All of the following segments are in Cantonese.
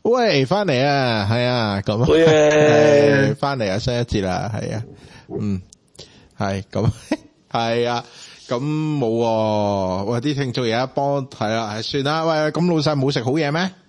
喂，翻嚟啊，係啊，咁啊，翻嚟啊，新一節啦，係啊，係咁，係啊，咁冇，喂，啲聽眾而家幫睇啦，係算啦，喂，咁老細冇食好嘢咩？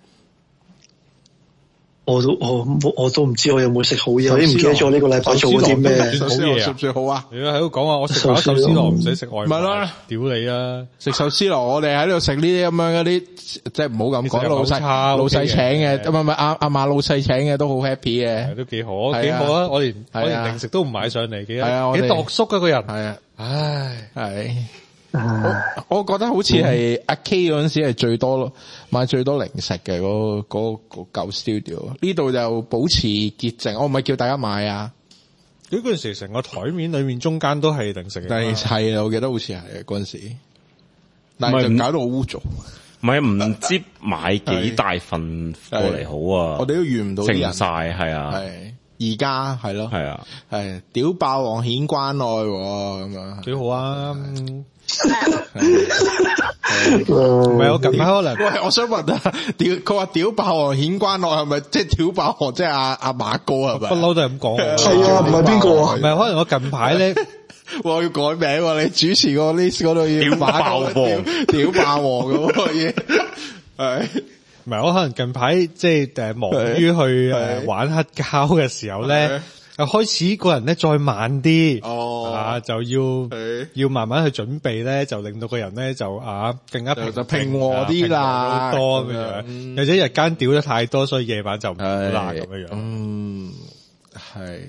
我都唔知我有冇食好嘢，我已經唔記得咗呢個禮拜做啲咩好嘢啊？食好啊？ 你喺度講話我食飽壽司郎唔使食外賣， 咪啦， 屌你啊！ 食壽司郎，我哋喺度食呢啲咁樣嗰啲，即係唔好咁講，老細請嘅，唔係阿馬老細請嘅都好 happy 嘅， 都幾好，幾好啊！我連零食都唔買上嚟，幾度縮啊個人，係啊，唉，係。我覺得好似係阿 K 嗰陣時係最多買最多零食嘅嗰舊 studio， 呢度就保持潔淨。我唔係叫大家買啊，嗰陣時成個台面裏面中間都係零食嘅，但係我記得好似係嗰陣時，但係就搞到好污糟。 唔係唔知買幾大份過嚟好啊？我哋都遇唔到啲人，食唔晒係啊。係而家係咯，係啊，係屌霸王顯關愛咁樣，幾好啊！唔係我近排可能，喂，我想問啊，佢話屌霸王顯關愛係咪即係屌霸王即係阿馬哥係咪？不嬲都係咁講， 係啊，唔係邊個啊？ 唔係可能我近排咧， 我要改名，你主持個 list 嗰度要屌霸王，屌霸王咁嘅嘢，係。唔係我可能近排即係忙於去玩黑膠嘅時候咧，開始個人咧再慢啲，就要慢慢去準備咧，就令到個人咧就更加平和啲啦，好多咁樣。或者日間屌得太多，所以夜晚就唔好啦咁樣。係，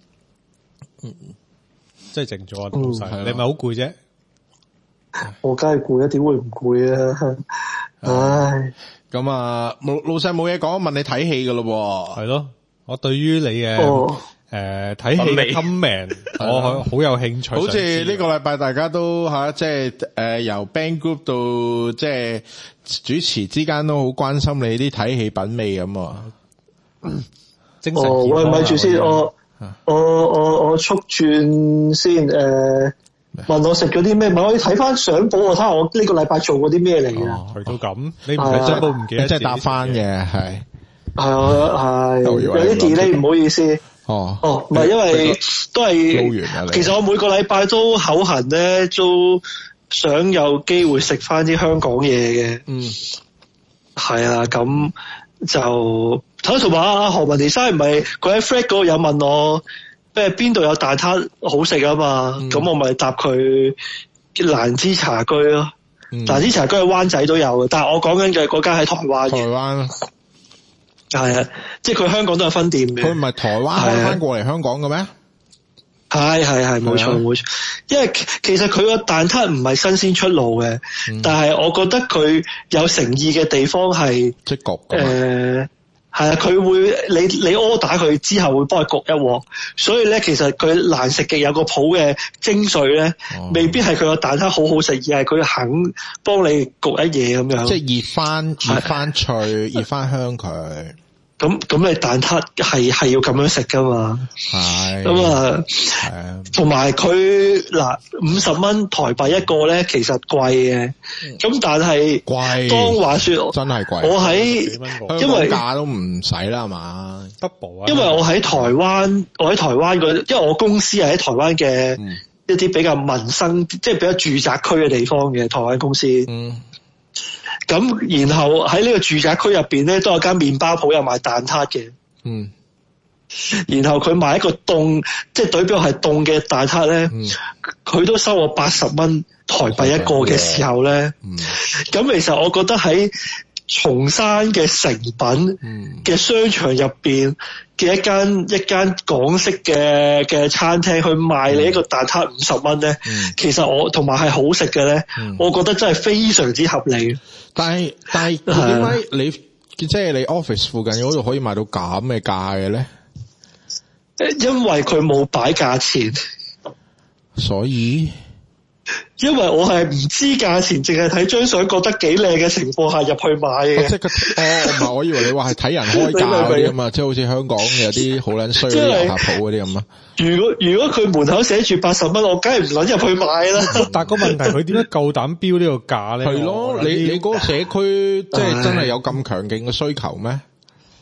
即係靜咗啊，老細，你咪好攰啫？ 我梗係攰啊，點會唔攰啊？唉。 咁啊，老細冇嘢講，問你睇戲噶咯，係咯。我對於你嘅睇戲嘅 comment，我好有興趣。好似呢個禮拜大家都即係由 band group 到即係主持之間都好關心你啲睇戲品味咁啊。精神健康。 喂，咪住先，我速轉先問我食咗啲咩？咪可以睇翻相簿，睇下我呢個禮拜做過啲咩嚟嘅。去到咁，你唔係相簿唔記得，即係答翻嘅，係有啲 delay， 唔好意思。唔係因為都係，其實我每個禮拜都口痕咧，都想有機會食翻啲香港嘢嘅。係啊，咁就同埋阿何文田生唔係佢喺 Fred 嗰度有問我。邊度有蛋撻好食啊嘛？咁我咪答佢蘭芝茶居咯。蘭芝茶居喺灣仔都有嘅，但係我講緊嘅嗰間喺台灣。台灣係啊，即係佢香港都有分店嘅。佢唔係台灣開翻過嚟香港嘅咩？係冇錯。因為其實佢個蛋撻唔係新鮮出爐嘅，但係我覺得佢有誠意嘅地方係即焗係啊，佢會你 order 佢之後會幫佢焗一鑊，所以咧其實佢難食極有個譜嘅精髓咧，未必係佢個蛋撻好好食，而係佢肯幫你焗一嘢咁樣，即係熱翻脆，熱翻香佢。咁你蛋撻係要咁樣食噶嘛？係咁啊，同埋佢嗱50蚊台幣一個咧，其實貴嘅。咁但係貴，當話說真係貴。我喺因為價都唔使啦，係嘛 ？double 啊！因為我喺台灣因為我公司係喺台灣嘅一啲比較民生，即係比較住宅區嘅地方嘅台灣公司。咁然後喺呢個住宅區入邊咧，都有間麵包鋪有賣蛋撻嘅。然後佢賣一個凍，即係對標係凍嘅蛋撻咧，佢都收我80蚊台幣一個嘅時候咧。咁其實我覺得喺松山嘅誠品嘅商場入邊嘅一間港式嘅餐廳去賣你一個蛋撻50蚊咧，其實我同埋係好食嘅咧，我覺得真係非常之合理。但係點解你即係你 office 附近嗰度可以賣到咁嘅價嘅咧？因為佢冇擺價錢，所以因為我係唔知價錢，淨係睇張相覺得幾靚嘅情況下入去買嘅。即係唔係，我以為你話係睇人開價嗰啲啊嘛，即係好似香港有啲好撚衰嗰啲樓下鋪嗰啲咁啊。如果佢門口寫住80蚊，我梗係唔撚入去買啦。但係個問題，佢點解夠膽標呢個價咧？係咯，你嗰個社區即係真係有咁強勁嘅需求咩？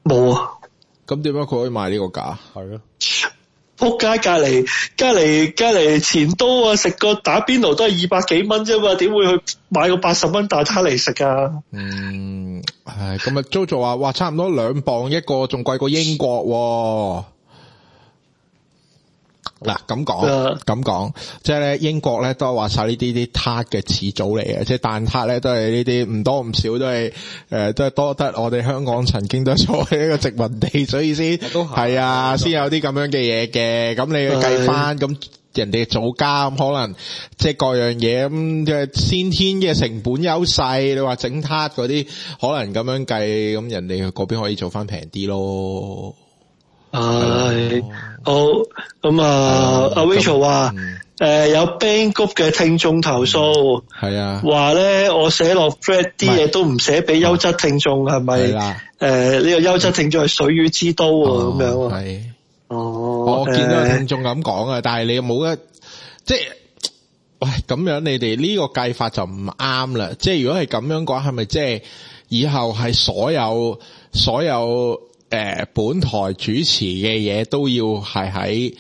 冇啊。 咁點解佢可以賣呢個價？ 係咯。 仆街，隔籬前都啊，食個打邊爐都係200幾蚊啫嘛，點會去買個80蚊大餐嚟食啊？ 係咁啊 ，Jojo 話，哇，差唔多2磅一個，仲貴過英國。嗱，咁講，即係咧英國咧都話晒呢啲撻嘅始祖嚟嘅，即係蛋撻咧都係呢啲唔多唔少都係都係多得我哋香港曾經都作為一個殖民地，所以先係啊，先有啲咁樣嘅嘢嘅。咁你計翻咁人哋祖家咁可能即係各樣嘢咁嘅先天嘅成本優勢，你話整撻嗰啲可能咁樣計，咁人哋嗰邊可以做翻平啲咯。 係好咁啊！阿 Rachel 話有 Band Group 嘅聽眾投訴，係啊，話咧我寫落 Thread 啲嘢都唔寫俾優質聽眾，係咪？呢個優質聽眾係水魚之都咁樣啊？係我見到有聽眾咁講啊，但係你有冇一即係喂咁樣？你哋呢個計法就唔啱啦。即係如果係咁樣嘅話，係咪即係以後係所有？本台主持嘅嘢都要係喺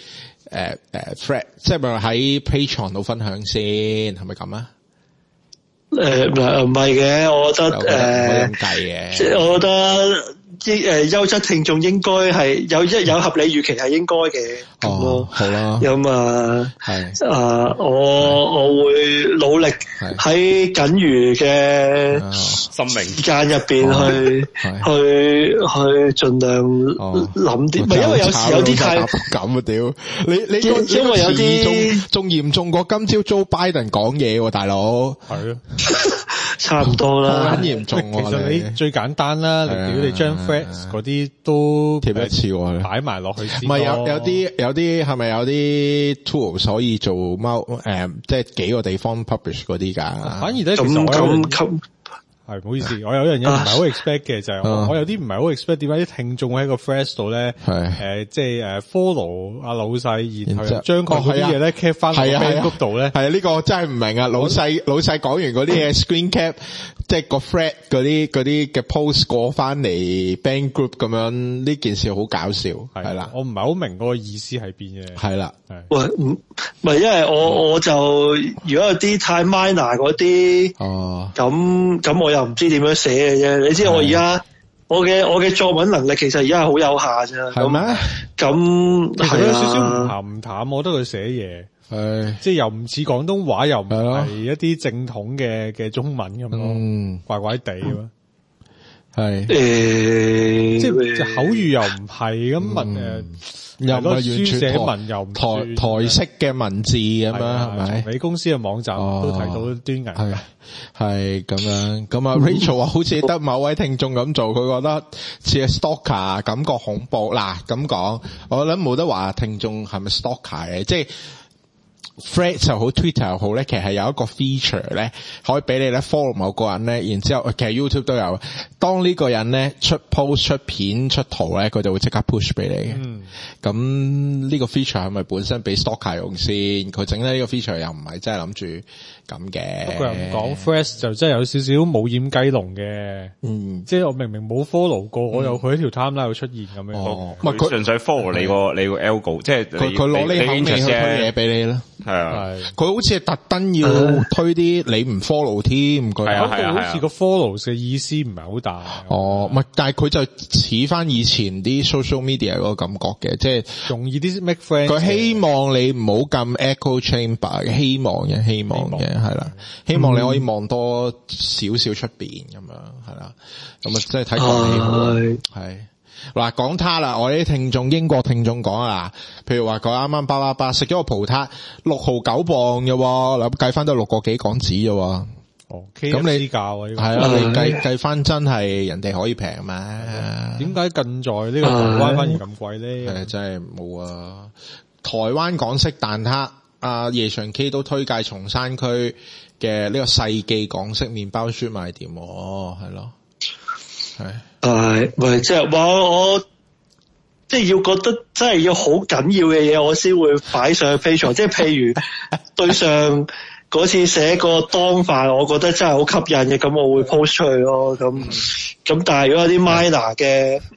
Thread，即係咪喺 Patreon 度分享先，係咪咁啊？唔係嘅，我覺得咁計嘅， 即係我覺得優質聽眾應該係有合理預期係應該嘅咁咯。 好啦， 咁係我會努力喺僅餘嘅時間入邊去盡量諗啲，唔係因為有時有啲太咁啊屌！你因為有啲仲嚴重過今朝 Joe Biden 講嘢，大佬係啊， 差唔多啦， 好嚴重。 其實你最簡單啦，如果你將嗰啲都貼一次擺埋落去， 唔係有啲係咪有啲 tool 可以做即係幾個地方 publish 嗰啲㗎？ 反而咧，其實係唔好意思，我有一樣嘢唔係好 expect 嘅，就係我有啲唔係好 expect 點解啲聽眾喺個 Threads 度咧，即係follow 阿老細，然後將佢嗰啲嘢咧 cap 翻喺 Facebook 度咧， 係呢個真係唔明啊！老細講完嗰啲嘢 screen cap，即係個 thread 嗰啲嘅 post 過翻嚟 band group 咁樣，呢件事好搞笑，係啦， 我唔係好明嗰個意思喺邊嘅， 係啦， 喂，唔係因為我就如果有啲太 minor 嗰啲，咁我又唔知點樣寫嘅啫。你知我而家我嘅作文能力其實而家係好有限啫， 係咩？ 咁其實有少少唔鹹唔淡，我覺得佢寫嘢。即係又唔似廣東話，又唔係一啲正統嘅中文咁咯，怪怪地咁。係即係口語又唔係咁文又唔係完全寫文又唔台式嘅文字咁樣，係咪？ 你公司嘅網站都提到端倪， 係咁樣。咁啊 ，Rachel 話好似得某位聽眾咁做，佢覺得似係 stalker， 感覺恐怖。嗱咁講，我諗冇得話聽眾係咪 stalker 嘅，即係。Threads 又好 Twitter 又好咧，其實係有一個 feature 咧，可以俾你咧 follow 某個人咧，然之後其實 YouTube 都有。當呢個人咧出 post 出片出圖咧，佢就會即刻 push 俾你嘅。咁呢個 feature 係咪本身俾 stalker 用先？佢整咧呢個 feature 又唔係真係諗住咁嘅。不過又唔講 Threads 就真係有少少冇掩雞籠嘅。即係我明明冇 follow 過，我又去一條 timeline 度出現咁樣。 唔係佢純粹 follow 你個 algo，即係佢攞呢口味去推嘢俾你啦。 係啊， 佢好似係特登要推啲你唔 follow 添， 係好似個 follow 嘅意思唔係好大。 唔係，但係佢就似翻以前啲 social media 嗰個感覺嘅，即係容易啲 make friends。 佢希望你唔好咁 echo chamber， 希望嘅係啦，希望你可以望多少少出邊咁樣係啦，咁啊即係睇過你係。嗱，講他啦，我啲聽眾英國聽眾講啊，譬如話佢啱啱888食咗個葡撻6號9磅嘅，嗱計翻都6個幾港紙嘅。 咁你價係啦，你計翻真係人哋可以平咩？ 點解近在呢個台灣反而咁貴咧？ 真係冇啊！台灣港式蛋撻，夜場 K 都推介松山區嘅呢個世紀港式麵包專賣店，係咯，係。 喂，即係話我即係要覺得真係要好緊要嘅嘢，我先會擺上去 Patreon。即係譬如對上嗰次寫個當飯，我覺得真係好吸引嘅，咁我會 post 出去咯。咁但係如果有啲 minor 嘅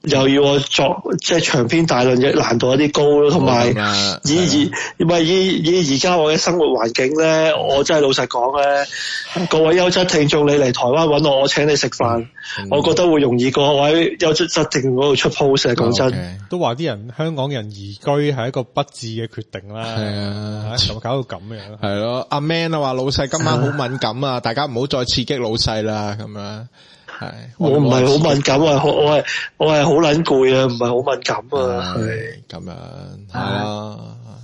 又要我作即係長篇大論嘅難度有啲高咯，同埋以而家我嘅生活環境咧，我真係老實講咧，各位優質聽眾，你嚟台灣揾我請你食飯，我覺得會容易過我喺優質聽眾嗰度出 post。講真， 都話啲人香港人移居係一個不智嘅決定啦。係啊，咁搞到咁樣。 係咯，阿 Man 啊話老細今晚好敏感啊，大家唔好再刺激老細啦，咁樣。係， 我唔係好敏感啊，我係好撚攰啊，唔係好敏感啊， 係咁樣，係啊，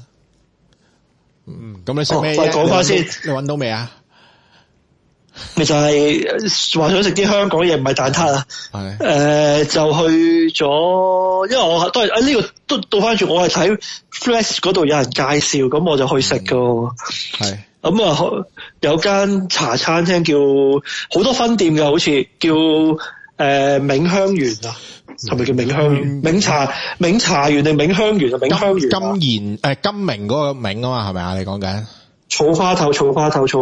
咁你食咩？ 再講翻先， 你搵到未啊？ 咪就係話想食啲香港嘢，唔係蛋撻啊，就去咗，因為我都係呢個都倒翻轉，我係睇 Flash 嗰度有人介紹，咁我就去食噶，係。咁啊，有間茶餐廳叫好多分店嘅，好似叫茗香園啊，係咪叫茗香園？茗茶園定茗香園啊？茗香園。 金明嗰個茗啊嘛，係咪啊？你講緊草花頭係茗香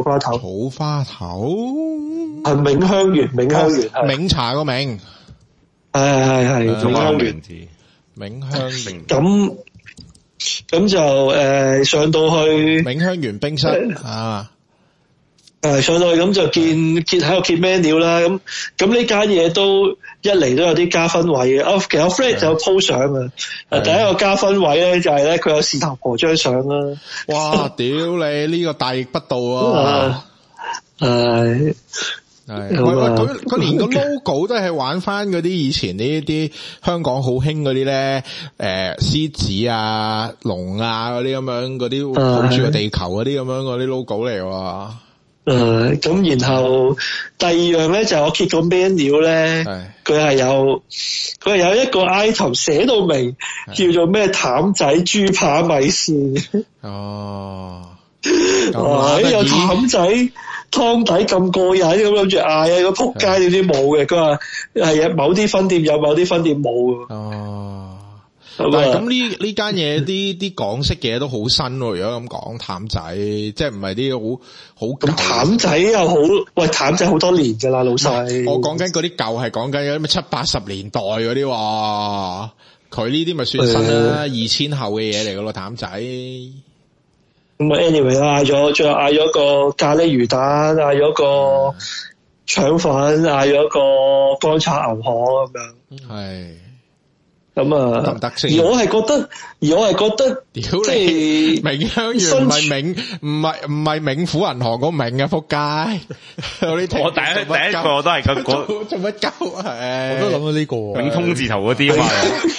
園， 茗茶個茗， 係茗香園， 茗香園咁就上到去茗香園冰室啊， 上到去咁就喺度揭 menu 啦，咁呢間嘢都一嚟都有啲加分位嘅，其實我 Fred 就有 po 相啊，第一個加分位咧就係咧佢有事頭婆張相啦， 哇屌你呢個大逆不道啊，係。佢連個 logo 都係玩翻嗰啲以前呢啲香港好興嗰啲咧，獅子啊、龍啊嗰啲咁樣，嗰啲抱住個地球嗰啲咁樣嗰啲 logo 嚟喎。 咁然後第二樣咧就係我揭個 menu 咧，佢係有一個 item 寫到明，叫做咩譚仔豬扒米線。哦，哇！有譚仔。湯底咁過癮，咁諗住嗌啊，個仆街點知冇嘅，佢話係啊，某啲分店有，某啲分店冇嘅。哦， 但係咁呢間嘢啲港式嘢都好新喎，如果咁講譚仔，即係唔係啲好咁譚仔又好，喂譚仔好多年噶啦，老細。 我講緊嗰啲舊係講緊有啲咩70-80年代嗰啲喎，佢呢啲咪算新啦，2000後嘅嘢嚟噶咯，譚仔。 咁啊 anyway 最後嗌咗個咖喱魚蛋，嗌咗個腸粉，嗌咗個乾炒牛河咁樣。係。咁啊， 得唔得先？ 而我係覺得，即係茗香園唔係冥府銀行個茗啊，仆街！ 我第一個都係咁講， 做乜鳩？ 我都諗到呢個冥通字頭嗰啲啊嘛。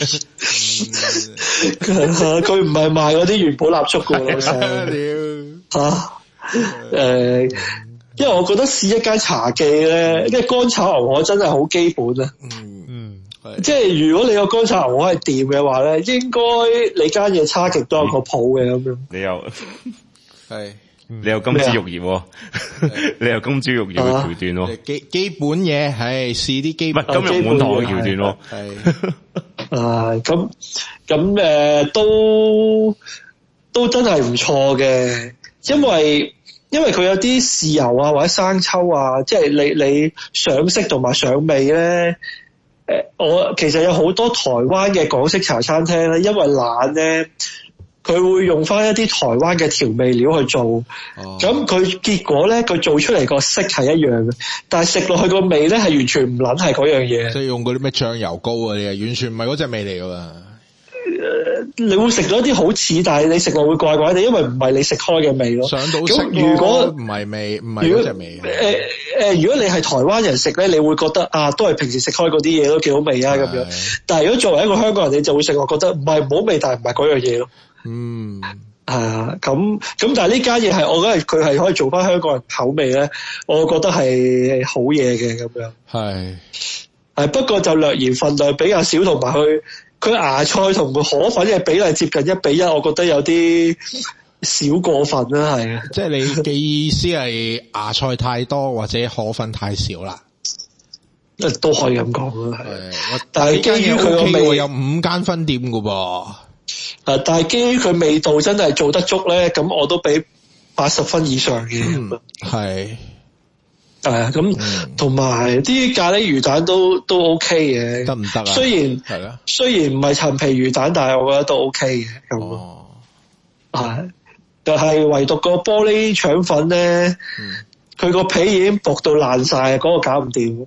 佢唔係賣嗰啲元寶蠟燭噶，老細。因為我覺得試一間茶記咧，因為乾炒牛河真係好基本啊。即係如果你個乾炒牛河係掂嘅話咧，應該你間嘢差極都有個譜嘅咁樣。 你有金枝玉葉，你有金枝玉葉嘅橋段咯。 基本嘢係試啲基本， 金玉滿堂嘅橋段咯。 咁都真係唔錯嘅，因為佢有啲豉油啊或者生抽啊，即係你上色同埋上味咧。我其實有好多台灣嘅港式茶餐廳咧，因為懶咧，佢會用翻一啲台灣嘅調味料去做，咁佢結果咧，佢做出嚟個色係一樣嘅，但係食落去個味咧係完全唔撚係嗰樣嘢。 即係用嗰啲咩醬油膏啊，你完全唔係嗰隻味嚟噶嘛。 你會食到一啲好似，但係你食落會怪怪地，因為唔係你食開嘅味咯。 上到色如果唔係味，唔係嗰隻味。 如果你係台灣人食咧，你會覺得都係平時食開嗰啲嘢都幾好味啊咁樣。但係如果作為一個香港人，你就會食，我覺得唔係唔好味，但係唔係嗰樣嘢咯。咁但係呢間嘢係，我覺得佢係可以做翻香港人口味咧，我覺得係好嘢嘅咁樣。係不過就略嫌份量比較少，同埋佢芽菜同河粉嘅比例接近1:1，我覺得有啲少過分啦，係。 即係你嘅意思係芽菜太多或者河粉太少啦？ 都可以咁講啦，係。但係基於佢個味有5間分店㗎噃。 但係基於佢味道真係做得足咧，咁我都俾80分以上嘅。 咁同埋啲咖喱魚蛋都 OK 嘅， 得唔得啊？ 雖然唔係陳皮魚蛋，但係我覺得都 OK 嘅。咁但係唯獨個玻璃腸粉咧，佢個皮已經薄到爛晒，嗰個搞唔掂。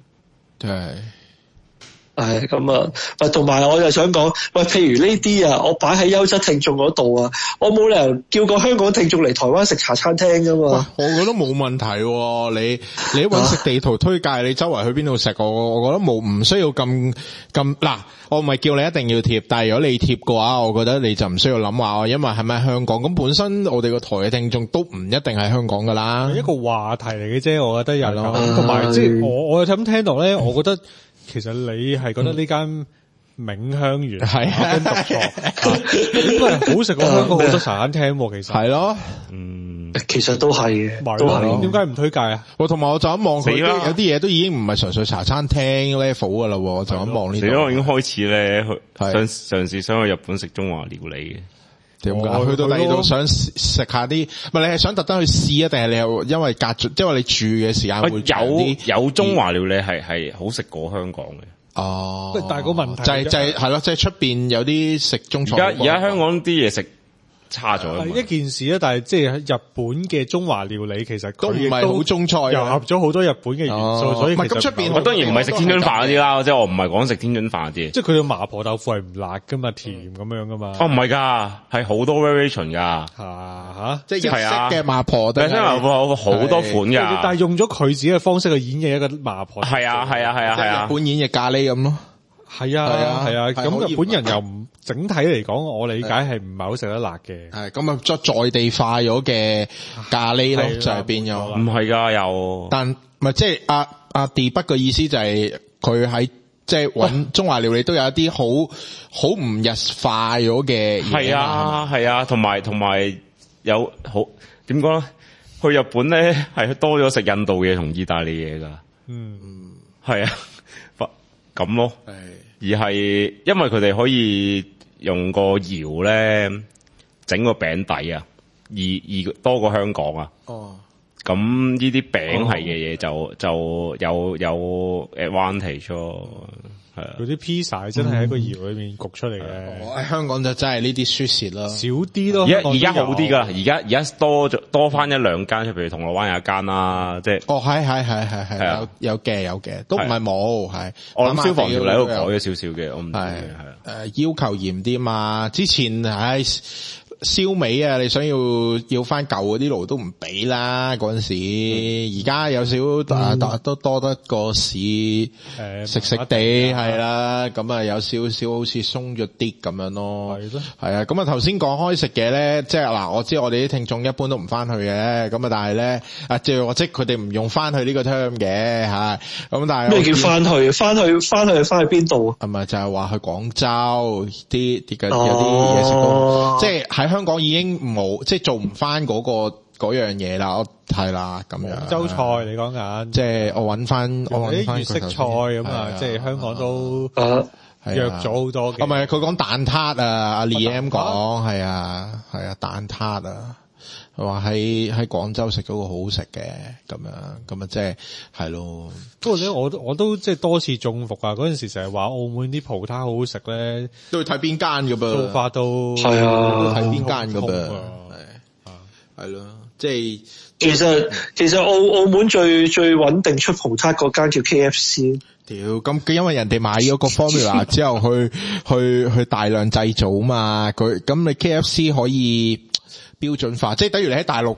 係咁啊！同埋我就想講，譬如呢啲啊，我擺喺優質聽眾嗰度啊，我冇理由叫個香港聽眾嚟台灣食茶餐廳噶嘛。 我覺得冇問題喎，你搵食地圖推介，你周圍去邊度食，我覺得唔需要咁嗱。我唔係叫你一定要貼，但係如果你貼嘅話，我覺得你就唔需要諗話，因為係咪香港咁本身我哋個台嘅聽眾都唔一定係香港噶啦， 一個話題嚟嘅啫。我覺得有同埋即係我咁聽到咧，我覺得。其實你係覺得呢間銘香園係讀錯，應該係好食過香港好多茶餐廳。其實係咯， 其實都係嘅，都係。 點解唔推介啊？ 同埋我就咁望佢，有啲嘢都已經唔係純粹茶餐廳 level 噶啦，就咁望呢度。 我已經開始咧想去日本食中華料理嘅。 點解去到第二度想食下啲？唔係你係想特登去試啊？定係你係因為因為你住嘅時間會有中華料理係好食過香港嘅。 哦， 但係個問題就係咯，即係出邊有啲食中菜。 而家香港啲嘢食差咗係一件事啊！但係即係日本嘅中華料理其實都唔係好中菜， 糅合咗好多日本嘅元素，所以咁出邊我當然唔係食天津飯嗰啲啦，即係我唔係講食天津飯嗰啲。 即係佢嘅麻婆豆腐係唔辣噶嘛，甜咁樣噶嘛。 唔係㗎，係好多 variation 㗎。 即係日式嘅麻婆， 日式麻婆好多款㗎。 但係用咗佢自己嘅方式去演繹一個麻婆。 係啊， 日本演繹咖喱咁咯。 係啊，咁日本人又唔整體嚟講，我理解係唔係好食得辣嘅。 係咁啊，在地化咗嘅咖喱咯，就係變咗。 唔係㗎，又但唔係即係阿 D 北嘅意思就係佢喺即係揾中華料理都有一啲好唔日化咗嘅嘢。 係啊，同埋有好點講咧？去日本咧係多咗食印度嘢同意大利嘢㗎。係啊，咁咯。而係因為佢哋可以用個窯咧整個餅底啊，而多過香港啊。咁呢啲餅係嘅嘢就有 advantage 咯。係啊， 嗰啲 pizza 真係喺個窯裏面焗出嚟嘅。 喺香港就真係呢啲輸蝕啦， 少啲咯。 而家好啲噶，而家多翻一兩間，譬如銅鑼灣有一間啦，即係。 係有嘅，都唔係冇係。 我諗消防條例喺度改咗少少嘅，我唔知係要求嚴啲嘛。之前燒味啊，你想要翻舊嗰啲爐都唔俾啦嗰陣時，而家有少都多得個市食地係啦，咁啊有少少好似鬆咗啲咁樣咯。係啊，咁啊頭先講開食嘅咧，即係嗱，我知我哋啲聽眾一般都唔翻去嘅，咁啊但係咧即係佢哋唔用翻去呢個 term 嘅吓，咁但係咩叫翻去？翻去邊度？ 係咪就係話去廣州啲有啲嘢食到，即係喺香港已經冇，即係做唔翻嗰樣嘢啦，係啦咁樣。 廣州菜你講緊， 即係我揾翻粵式菜咁啊，即係香港都弱咗好多嘅。 唔係佢講蛋撻啊，阿 Liam 講係啊蛋撻啊，佢話喺廣州食到個好好食嘅咁啊，即係咯。 不過咧，我都即係多次中伏啊！嗰陣時成日話澳門啲葡撻好好食咧， 都要睇邊間噶噃， 做法都係啊， 睇邊間噶噃，係咯，即係其實澳門最穩定出葡撻嗰間叫 KFC。 屌，咁因為人哋買咗個 formula 之後去大量製造嘛，咁你 KFC 可以標準化，即係等於你喺大陸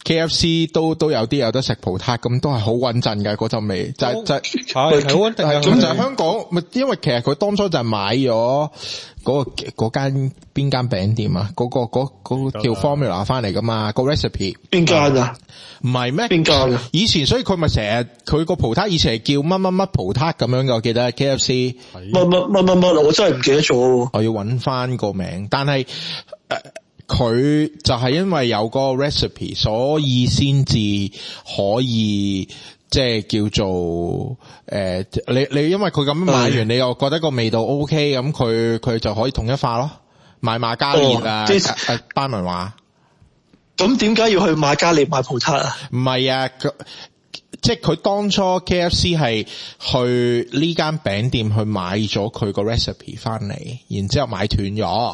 KFC 都有啲有得食葡撻，咁都係好穩陣嘅嗰陣味，就係好穩定。咁就係香港，咪因為其實佢當初就係買咗嗰間邊間餅店啊，嗰個叫 formula 翻嚟噶嘛，個 recipe 邊間啊？ 唔係咩？ 邊間啊？ 以前所以佢咪成日佢個葡撻以前係叫乜乜乜葡撻咁樣嘅，我記得 KFC 乜，我真係唔記得咗。 我要揾翻個名，但係佢就係因為有個 recipe， 所以先至可以即係叫做你因為佢咁樣買完，你又覺得個味道 OK， 咁佢就可以統一化咯。買瑪嘉烈班文話。 咁點解要去瑪嘉烈買葡撻啊？ 唔係啊， 即係佢當初 KFC 係去呢間餅店去買咗佢個 recipe 翻嚟，然之後買斷咗。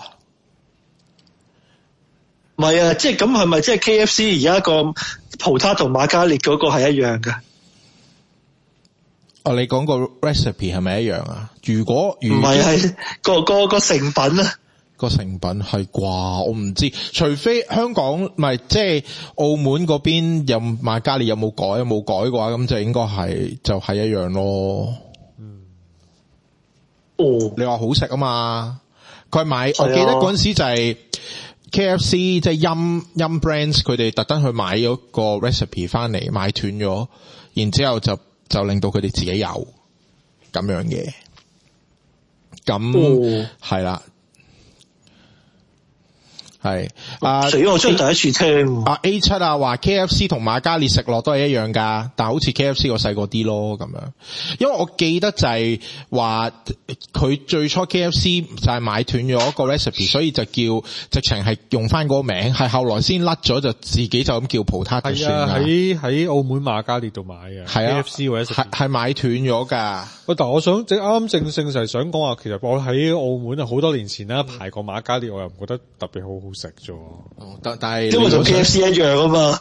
唔係啊，即係咁係咪即係 KFC 而家個葡撻同瑪嘉烈嗰個係一樣嘅？ 哦，你講個 recipe 係咪一樣啊？如果唔係個成品啊？ 個成品係啩？我唔知，除非香港唔係即係澳門嗰邊有瑪嘉烈有冇改嘅話，咁就應該係就係一樣咯。你話好食啊嘛？佢買，我記得嗰陣時就係 KFC 即係Yum Brands 佢哋特登去買咗個 recipe 翻嚟，買斷咗，然之後就令到佢哋自己有咁樣嘅，咁係啦。係死我真係第一次聽。 A7 話 KFC 同瑪嘉烈食落都係一樣噶，但係好似 KFC 個細個啲咯咁樣。因為我記得就係話佢最初 KFC 就係買斷咗個 recipe， 所以就叫直情係用翻嗰個名，係後來先甩咗就自己就咁叫葡撻就算啦。 喺澳門瑪嘉烈度買嘅，係啊 KFC 或者係買斷咗噶。 但我想啱啱正就係想講話，其實我喺澳門好多年前啦排過瑪嘉烈，我又唔覺得特別好食啫。 但係因為同 KFC 一樣啊嘛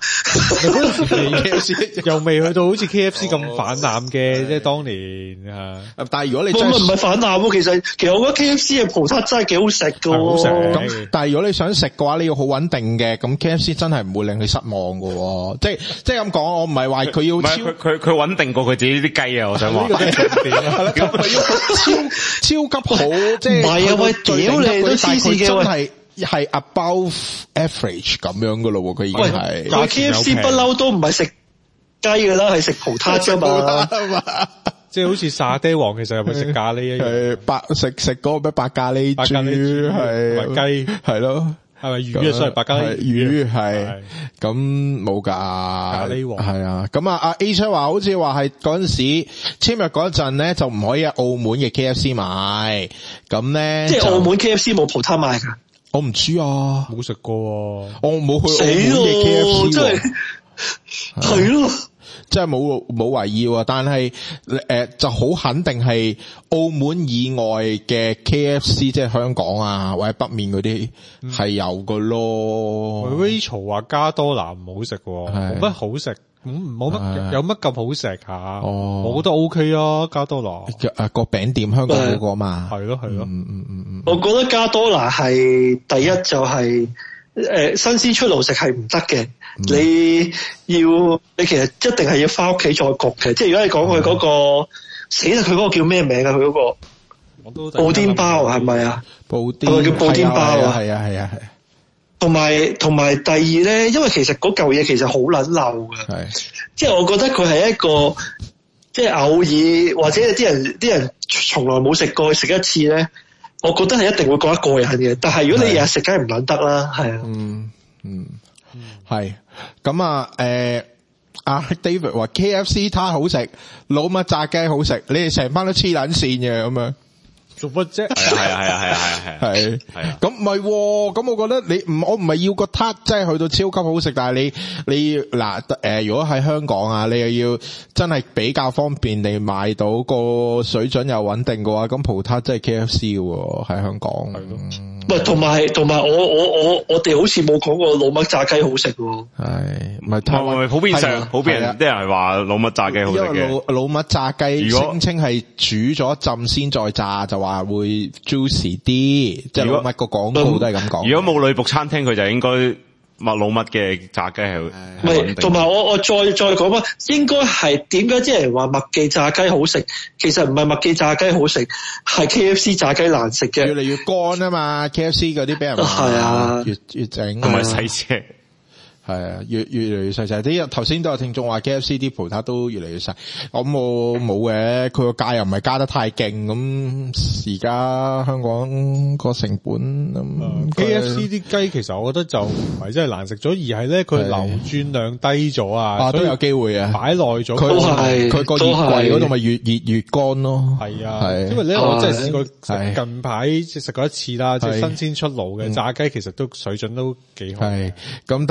，KFC 又未去到好似 KFC 咁泛濫嘅，即係當年但係如果你真係唔係泛濫，其實我覺得 KFC 嘅葡撻真係幾好食噶。 好食。 咁但係如果你想食嘅話，你要好穩定嘅，咁 KFC 真係唔會令你失望噶。即係咁講，我唔係話佢要佢穩定過佢自己啲雞啊！我想話咁佢要超級好，即係唔係啊？喂，屌你都黐線嘅係 above average 咁樣噶咯，佢已經係。 佢 KFC 不嬲都唔係食雞噶啦，係食葡撻啫嘛。 即係好似沙爹王，其實係咪食咖喱一樣？ 食嗰個咩白咖喱豬係雞係咯， 係咪魚啊？所以白咖喱魚係咁冇噶咖喱王係啊。咁阿 A 出話好似話係嗰陣時簽約嗰陣咧，就唔可以喺澳門嘅 KFC 買。咁咧即係澳門 KFC 冇葡撻賣噶。 我唔知啊， 冇食過，我冇去澳門嘅 KFC， 真係咯， 真係冇懷疑啊！但係就好肯定係澳門以外嘅 KFC， 即係香港啊或者北面嗰啲係有㗎咯。 Rachel 話加多拿唔好食，冇乜好食。冇乜有乜咁好食吓？我覺得 OK 啊，加多拿個餅店香港嗰個嘛， 係咯。 我覺得加多拿係第一就係新鮮出爐食係唔得嘅，你其實一定係要翻屋企再焗嘅。即係如果你講佢嗰個死啦，佢嗰個叫咩名啊？佢嗰個布甸包係咪啊？係咪叫布甸包啊？ 係啊。 同埋第二咧，因為其實嗰嚿嘢其實好撚漏嘅，即係我覺得佢係一個即係偶爾或者啲人從來冇食過食一次咧，我覺得係一定會覺得過癮嘅。但係如果你日日食，梗係唔撚得啦，係啊。 係咁啊。David 話 KFC 撻好食，老麥炸雞好食，你哋成班都黐撚線嘅咁樣。 做乜啫？ 係咁唔係，咁我覺得我唔係要個撻真係去到超級好食，但係你嗱如果喺香港啊，你又要真係比較方便地買到個水準又穩定嘅話，咁葡撻真係 KFC 喎喺香港。係咯。 同埋我哋好似冇講過老麥炸雞好食喎。 係唔係普遍上啲人係話老麥炸雞好食嘅。 因為老麥炸雞聲稱係煮咗浸先再炸，就話會 juicy 啲，即係老麥個廣告都係咁講。 如果冇女僕餐廳，佢就應該麥老麥嘅炸雞係唔係，同埋我再講翻，應該係點解啲人話麥記炸雞好食？其實唔係麥記炸雞好食，係 KFC 炸雞難食嘅。 越嚟越乾啊嘛 ，KFC 嗰啲俾人話係啊， 越整同埋細隻。 係啊，越嚟越細細啲。頭先都有聽眾話 KFC 啲葡撻都越嚟越細，我冇嘅，佢個價又唔係加得太勁咁。而家香港個成本 KFC 啲雞其實我覺得就唔係真係難食咗，而係咧佢流轉量低咗啊， 都有機會啊， 擺耐咗佢個熱櫃嗰度咪越熱越乾咯。 係啊，因為咧我真係試過近排食過一次啦，即係新鮮出爐嘅炸雞，其實都水準都幾好。 係咁，但係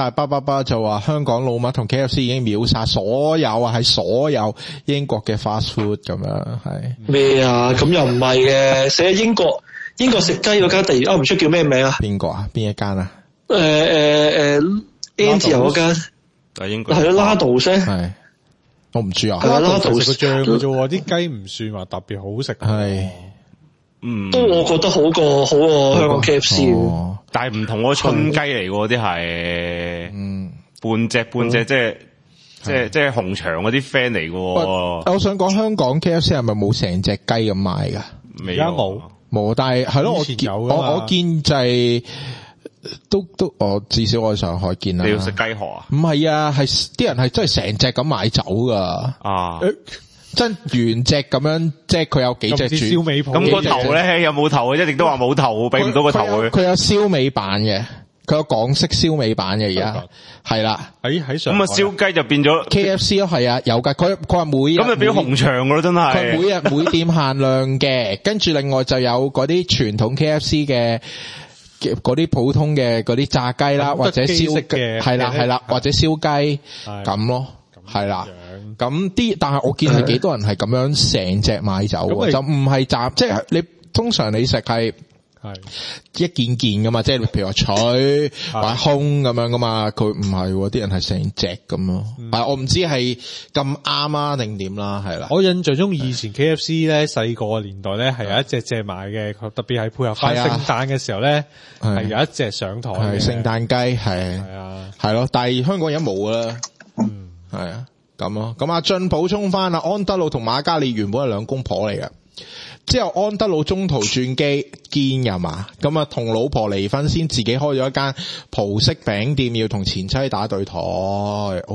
巴就話香港老麥同 KFC 已經秒殺所有啊，係所有英國嘅 fast food 咁樣係咩啊？咁又唔係嘅，寫英國食雞嗰間突然唔出叫咩名啊？ 邊個啊？邊一間啊 ？Andy 嗰間係英國係咯，Lado 啫。 係我唔知啊。 係 Lado 食個醬嘅啫，啲雞唔算話特別好食。 係。 都我覺得好過香港 KFC， 但係唔同嗰春雞嚟喎，啲係，半隻即係紅牆嗰啲 friend 嚟嘅。 我想講香港 KFC 係咪冇成隻雞咁賣噶？ 而家冇， 但係係咯，我見就係都我至少我喺上海見啦。 你要食雞殼啊？ 唔係啊，係啲人係真係成隻咁買走噶。啊。真原隻咁樣，即係佢有幾隻燒味鋪。 咁個頭咧有冇頭？一定都話冇頭，俾唔到個頭佢。 佢有燒味版嘅，佢有港式燒味版嘅而家係啦。 喺上咁啊，燒雞就變咗 KFC 咯，係啊，有噶。佢話每日咁就變咗紅牆噶咯，真係。 佢每日每店限量嘅，跟住另外就有嗰啲傳統 KFC 嘅嗰啲普通嘅嗰啲炸雞啦，或者燒嘅係啦，或者燒雞咁咯，係啦。咁但係我見係幾多人係咁樣成隻買走，就唔係斬，即係你通常你食係一件件噶嘛，即係譬如話脆或者空咁樣噶嘛，佢唔係，啲人係成隻咁咯。但係我唔知係咁啱啊定點啦，係啦。 我印象中以前 KFC 咧細個年代咧係有一隻買嘅，特別係配合翻聖誕嘅時候咧係有一隻上台嘅聖誕雞係咯，但係香港而家冇啦，係啊。咁咯，咁阿俊補充翻啦，安德魯同瑪嘉烈原本係兩公婆嚟嘅，之後安德魯中途轉機堅㗎嘛，咁啊同老婆離婚先自己開咗一間葡式餅店，要同前妻打對台，咁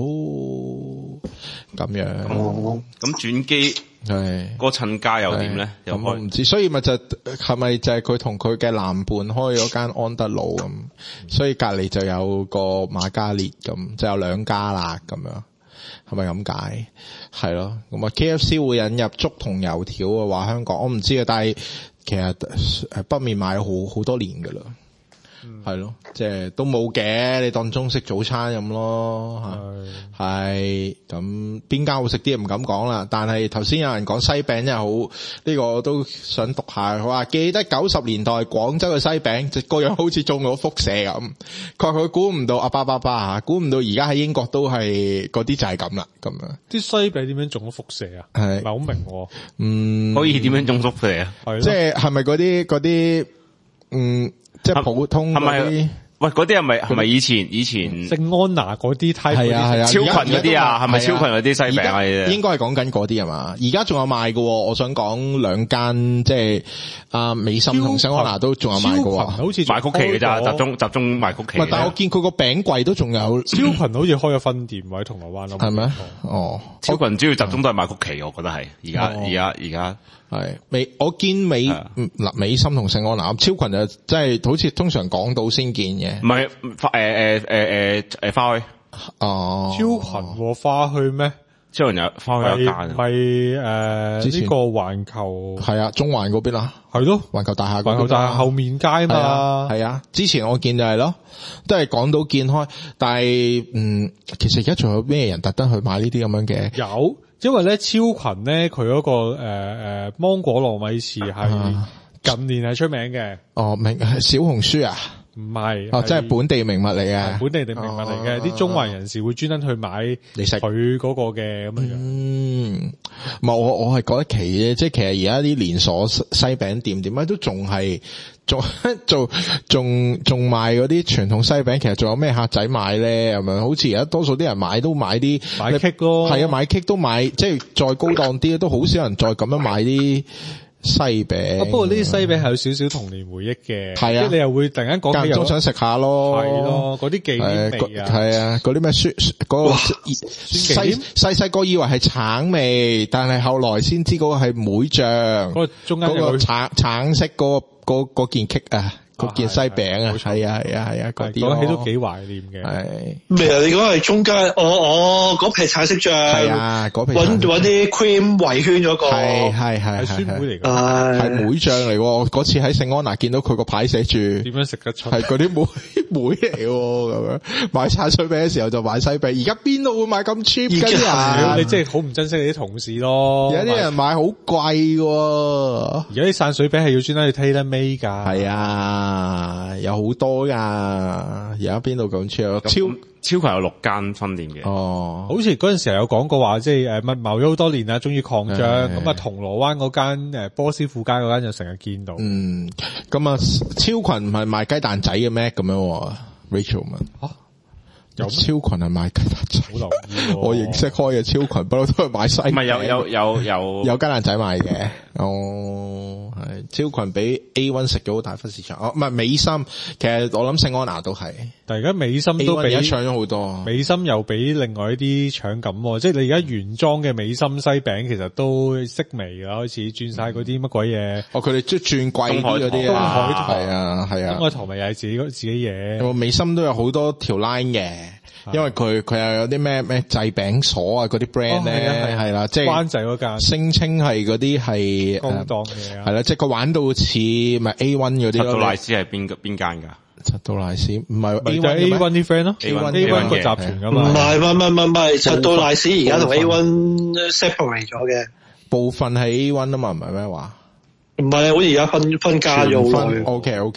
樣。 咁轉機係個親家又點咧？ 咁我唔知，所以咪係咪就係佢同佢嘅男伴開咗間安德魯咁，所以隔籬就有個瑪嘉烈咁，就有兩家啦咁樣。係咪咁解？係咯，咁啊 KFC 會引入粥同油條啊，話香港我唔知啊，但係其實北面買咗好多年噶啦，係咯，即係都冇嘅，你當中式早餐咁咯，係咁邊間好食啲唔敢講啦，但係頭先有人講西餅真係好，呢個我都想讀下，佢話記得90年代廣州嘅西餅個樣好似中咗輻射咁，佢話佢估唔到阿爸估唔到而家喺英國都係嗰啲就係咁啦，咁樣啲西餅點樣中咗輻射啊？係唔係好明？ 可以點樣中輻射啊？ 即係咪嗰啲即係普通嗰啲， 喂，嗰啲係咪以前聖安娜嗰啲係啊超群嗰啲啊？係咪超群嗰啲西餅啊？ 應該係講緊嗰啲係嘛？而家仲有賣㗎，我想講兩間即係阿美心同聖安娜都仲有賣㗎， 好似賣曲奇嘅咋，集中賣曲奇。 但係我見佢個餅櫃都仲有， 超群好似開咗分店喺銅鑼灣咯， 係咪？哦， 超群主要集中都係賣曲奇，我覺得係而家。 係我見美心同聖安娜，超群就真係好似通常港島先見嘅， 唔係花墟哦， 超群花墟咩？ 超群有花墟有一間， 呢個環球係啊，中環嗰邊啊， 係咯， 環球大廈後面街嘛， 係啊，之前我見就係咯，都係港島見開，但係其實而家仲有咩人特登去買呢啲咁樣嘅？ 有。因為咧超群咧佢嗰個芒果糯米糍係近年係出名嘅。哦， 明小紅書啊？ 唔係， 即係本地名物嚟嘅。 本地名物嚟嘅，啲中環人士會專登去買你食佢嗰個嘅咁樣。 唔係我係覺得奇啫，即係其實而家啲連鎖西餅店點解都仲係仲賣嗰啲傳統西餅，其實仲有咩客仔買咧？係咪？好似而家多數啲人買都買啲買 cake 咯， 係啊，買 cake 都買，即係再高檔啲都好少人再咁樣買啲西餅。 不過呢啲西餅係有少少童年回憶嘅， 係啊， 即係你又會突然間講起都想食下咯， 係咯，嗰啲紀念味啊， 係啊，嗰啲咩酸嗰個細個以為係橙味，但係後來先知嗰個係梅醬， 嗰個中間嗰個橙色嗰件 cake 啊。 嗰件西餅啊，係啊，嗰啲講起都幾懷念嘅。 係咩啊？你講係中間，嗰皮橙色醬， 係啊，嗰皮搵啲 cream 圍圈咗個， 係酸梅嚟㗎， 係梅醬嚟喎。嗰次喺聖安娜見到佢個牌寫住點樣食得出， 係嗰啲梅嚟喎，咁樣買橙水餅嘅時候就買西餅，而家邊度會買咁 cheap 㗎啊？ 你真係好唔珍惜你啲同事咯。 有啲人買好貴喎， 而家啲散水餅係要專登去 tailor made 㗎。 係啊，有好多㗎，而家邊度咁 cheap？ 超群有6間分店嘅。 哦，好似嗰陣時候有講過話，即係密謀咗好多年啦，終於擴張。咁啊，銅鑼灣嗰間波斯富街嗰間就成日見到。 咁啊，超群唔係賣雞蛋仔嘅咩？咁樣 Rachel 問。有超群係賣雞蛋仔，好留意。我認識開嘅超群不嬲都係買西。唔係有雞蛋仔賣嘅。哦，係超群俾 A1 食咗好大忽市場。唔係美心，其實我諗聖安娜都係。 但係而家美心都俾搶咗好多。 美心又俾另外一啲搶緊，即係你而家原裝嘅美心西餅其實都式微啦，開始轉晒嗰啲乜鬼嘢。 佢哋即係轉貴啲嗰啲啊。 係啊。東海堂咪又係自己嘢。 美心都有好多條 line 嘅。因為佢又有啲咩製餅所啊，嗰啲 brand 咧係啦，即係灣仔嗰間聲稱係嗰啲係高檔嘅， 係啦，即係佢玩到似咪 A1 嗰啲咯。 七道賴斯係邊間噶？ 七道賴斯唔係 A1 啲 friend 咯，A1 個集團噶嘛。 唔係，七道賴斯而家同 A1 separate 咗嘅。 部分係 A1 啊嘛，唔係咩話？ 唔係，好似而家分家咗好耐。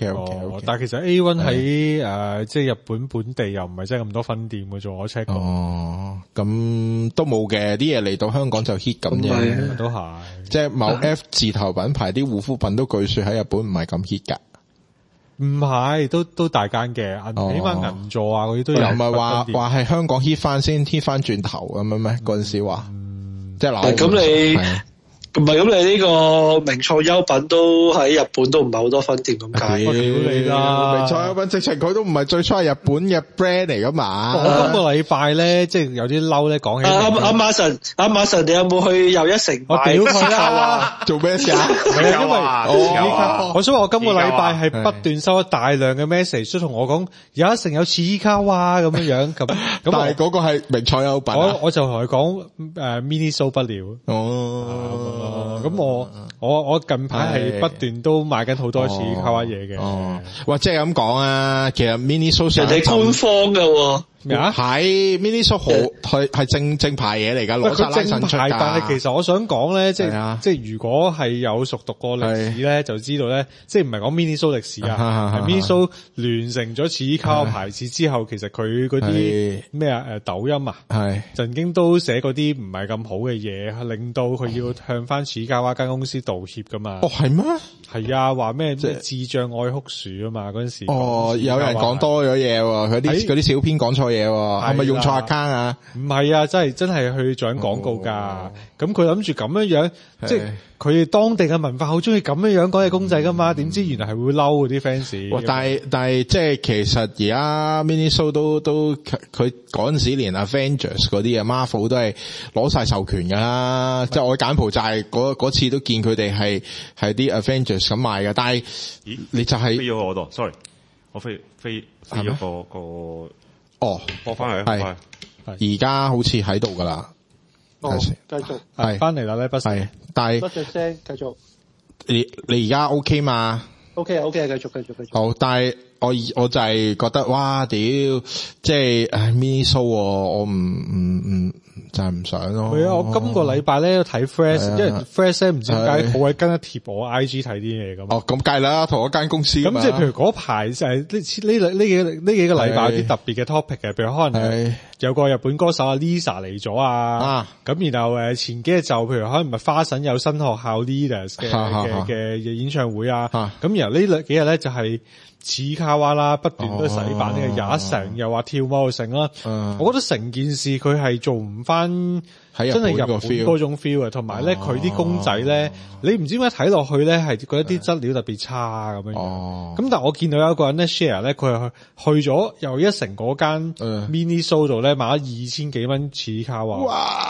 OK。 但係其實 A1 喺即係日本本地又唔係真係咁多分店嘅啫，我 check 過。 咁都冇嘅，啲嘢嚟到香港就 hit 咁啫。 都係， 即係某 F 字頭品牌啲護膚品都據說喺日本唔係咁 hit 噶。 唔係，都大間嘅，起碼銀座啊嗰啲都有。 唔係話係香港 hit 翻先 hit 翻轉頭咁樣咩？嗰陣時話，即係嗱。 咁你？唔係咁，你呢個名創優品都喺日本都唔係好多分店咁解。 我屌你啦！ 名創優品直情佢都唔係最初係日本嘅 brand 嚟噶嘛。 我今個禮拜咧，即係有啲嬲咧，講起阿馬神，你有冇去又一城？ 我屌佢啦！ 做咩事啊？ 因為我想話我今個禮拜係不斷收咗大量嘅 message，同我講有一城有次依卡哇咁樣咁。 但係嗰個係名創優品。 我就同佢講Miniso 不了。咁我近排係不斷都買緊好多次卡哇嘢嘅。 哇，即係咁講啊，其實 Miniso 人哋官方嘅。 咩啊？ 係 Miniso 係正牌嘢嚟噶，攞晒拉神出噶。 但係其實我想講咧，即係如果係有熟讀過歷史咧，就知道咧，即係唔係講 Miniso 歷史啊，係 Miniso 聯成咗次卡牌子之後，其實佢嗰啲咩啊抖音啊，曾經都寫嗰啲唔係咁好嘅嘢，令到佢要向翻次卡哇間公司道歉噶嘛。 哦，係咩？ 係啊，話咩智障愛哭樹啊嘛，嗰陣時。 有人講多咗嘢喎，嗰啲小編講錯嘢喎，係咪用錯 account 啊？ 唔係啊，真係去做緊廣告噶。咁佢諗住咁樣，即係佢哋當地嘅文化好中意咁樣講嘅公仔噶嘛？點知原來係會嬲嗰啲 fans。 但係即係其實而家 Miniso 都佢嗰陣時連 Avengers 嗰啲啊 Marvel 都係攞晒授權噶啦。即係我柬埔寨嗰次都見佢哋係啲 Avengers 咁賣嘅。但係你就係飛咗我度 ，sorry， 我飛咗個。播翻嚟係，而家好似喺度噶啦。 繼續係翻嚟啦咧，不係， 但係不隻聲，繼續。 你而家 OK 嘛 ？OK，繼續。 好，但係我就係覺得，哇屌，即係Miniso，我唔就係唔想咯。 係啊，我今個禮拜咧睇 Fresh，因為 Fresh 咧唔知點解好鬼跟得貼我 IG 睇啲嘢咁。 咁計啦，同一間公司。咁即係譬如嗰排就係呢幾個禮拜有啲特別嘅 topic 嘅，譬如可能有個日本歌手阿 Lisa 嚟咗啊。咁然後前幾日就譬如可能咪花神有新學校 Leaders 嘅演唱會啊。咁然後呢幾日咧就係次卡哇啦，不斷都洗版呢個有一成，又話跳舞成啦。我覺得成件事佢係做唔翻真係日本嗰種 feel 啊，同埋咧佢啲公仔咧，你唔知點解睇落去咧係覺得啲質料特別差咁樣。咁但係我見到有一個人咧 share 咧，佢係去咗又一城嗰間 Miniso 度咧買咗2000幾蚊次卡哇。哇！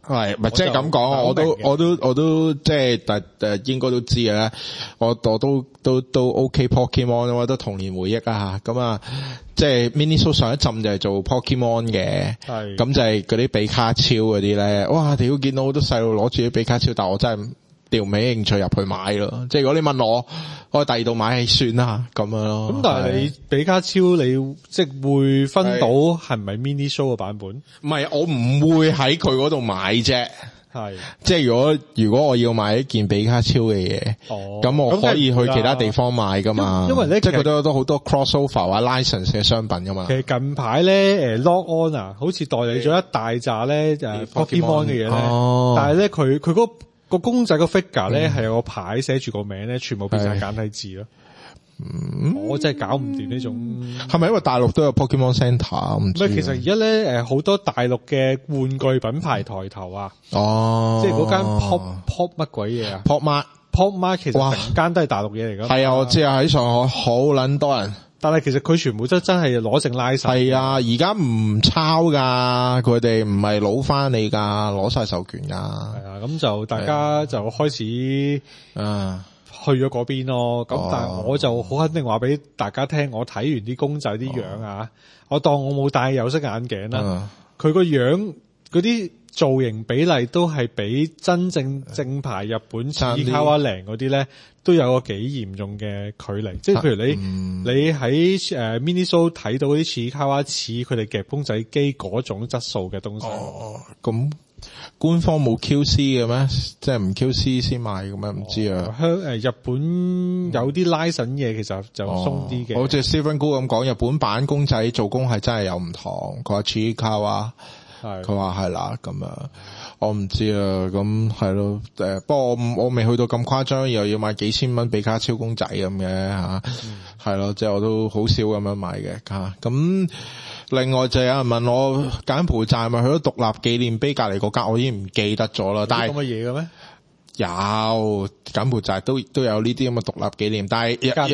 係，咪即係咁講，我都即係應該都知嘅啦。我都 OK Pokemon， 我都童年回憶啊。咁啊，即係 Miniso 上一陣就係做 Pokemon 嘅，係咁就係嗰啲比卡超嗰啲咧。哇！屌，見到好多細路攞住啲比卡超，但我真係掉唔起興趣入去買咯。即係如果你問我第二度買算啦咁樣咯。咁但係你比卡超你即係會分到係咪 Miniso 嘅版本？ 唔係，我唔會喺佢嗰度買啫。係，即係如果我要買一件比卡超嘅嘢，咁我可以去其他地方買噶嘛。因為咧，即係佢都好多 crossover 或者 license 嘅商品噶嘛。 其實近排咧，Lock On 啊，好似代理咗一大紮咧Pokemon 嘅嘢咧，但係咧佢個公仔個 figure 咧係有個牌寫住個名咧，全部變晒簡體字咯。我真係搞唔掂呢種， 係咪因為大陸都有 Pokemon Center？ 唔知。 其實而家咧好多大陸嘅玩具品牌抬頭啊，即係嗰間 Pop 乜鬼嘢啊 ？Pop Mart 其實成間都係大陸嘢嚟㗎。 係啊，我知啊，喺上海好撚多人。 但係其實佢全部真係攞正拉晒。 係啊，而家唔抄㗎，佢哋唔係攞翻你㗎，攞晒授權㗎。係啊，咁就大家就開始去咗嗰邊咯，咁但係我就好肯定話俾大家聽，我睇完啲公仔啲樣啊，我當我冇戴有色眼鏡啦，佢個樣嗰啲造型比例都係比真正正牌日本似卡哇零嗰啲咧，都有個幾嚴重嘅距離。即係譬如你喺Miniso 睇到嗰啲似卡哇似佢哋夾公仔機嗰種質素嘅東西。 咁官方冇 QC 嘅咩？即係唔 QC 先賣嘅咩？唔知啊。 日本有啲拉繩嘢，其實就鬆啲嘅。 好似 Stephen 哥咁講，日本版公仔做工係真係有唔同。佢話似卡哇，佢話係啦咁樣。我唔知啊，咁係咯。不過我未去到咁誇張，又要買幾千蚊比卡超公仔咁嘅吓，係咯。即係我都好少咁樣買嘅吓。咁另外就有人問我柬埔寨咪去咗獨立紀念碑隔離嗰間，我已經唔記得咗啦。但係咁嘅嘢嘅咩？ 有柬埔寨都有呢啲咁嘅獨立紀念，但係有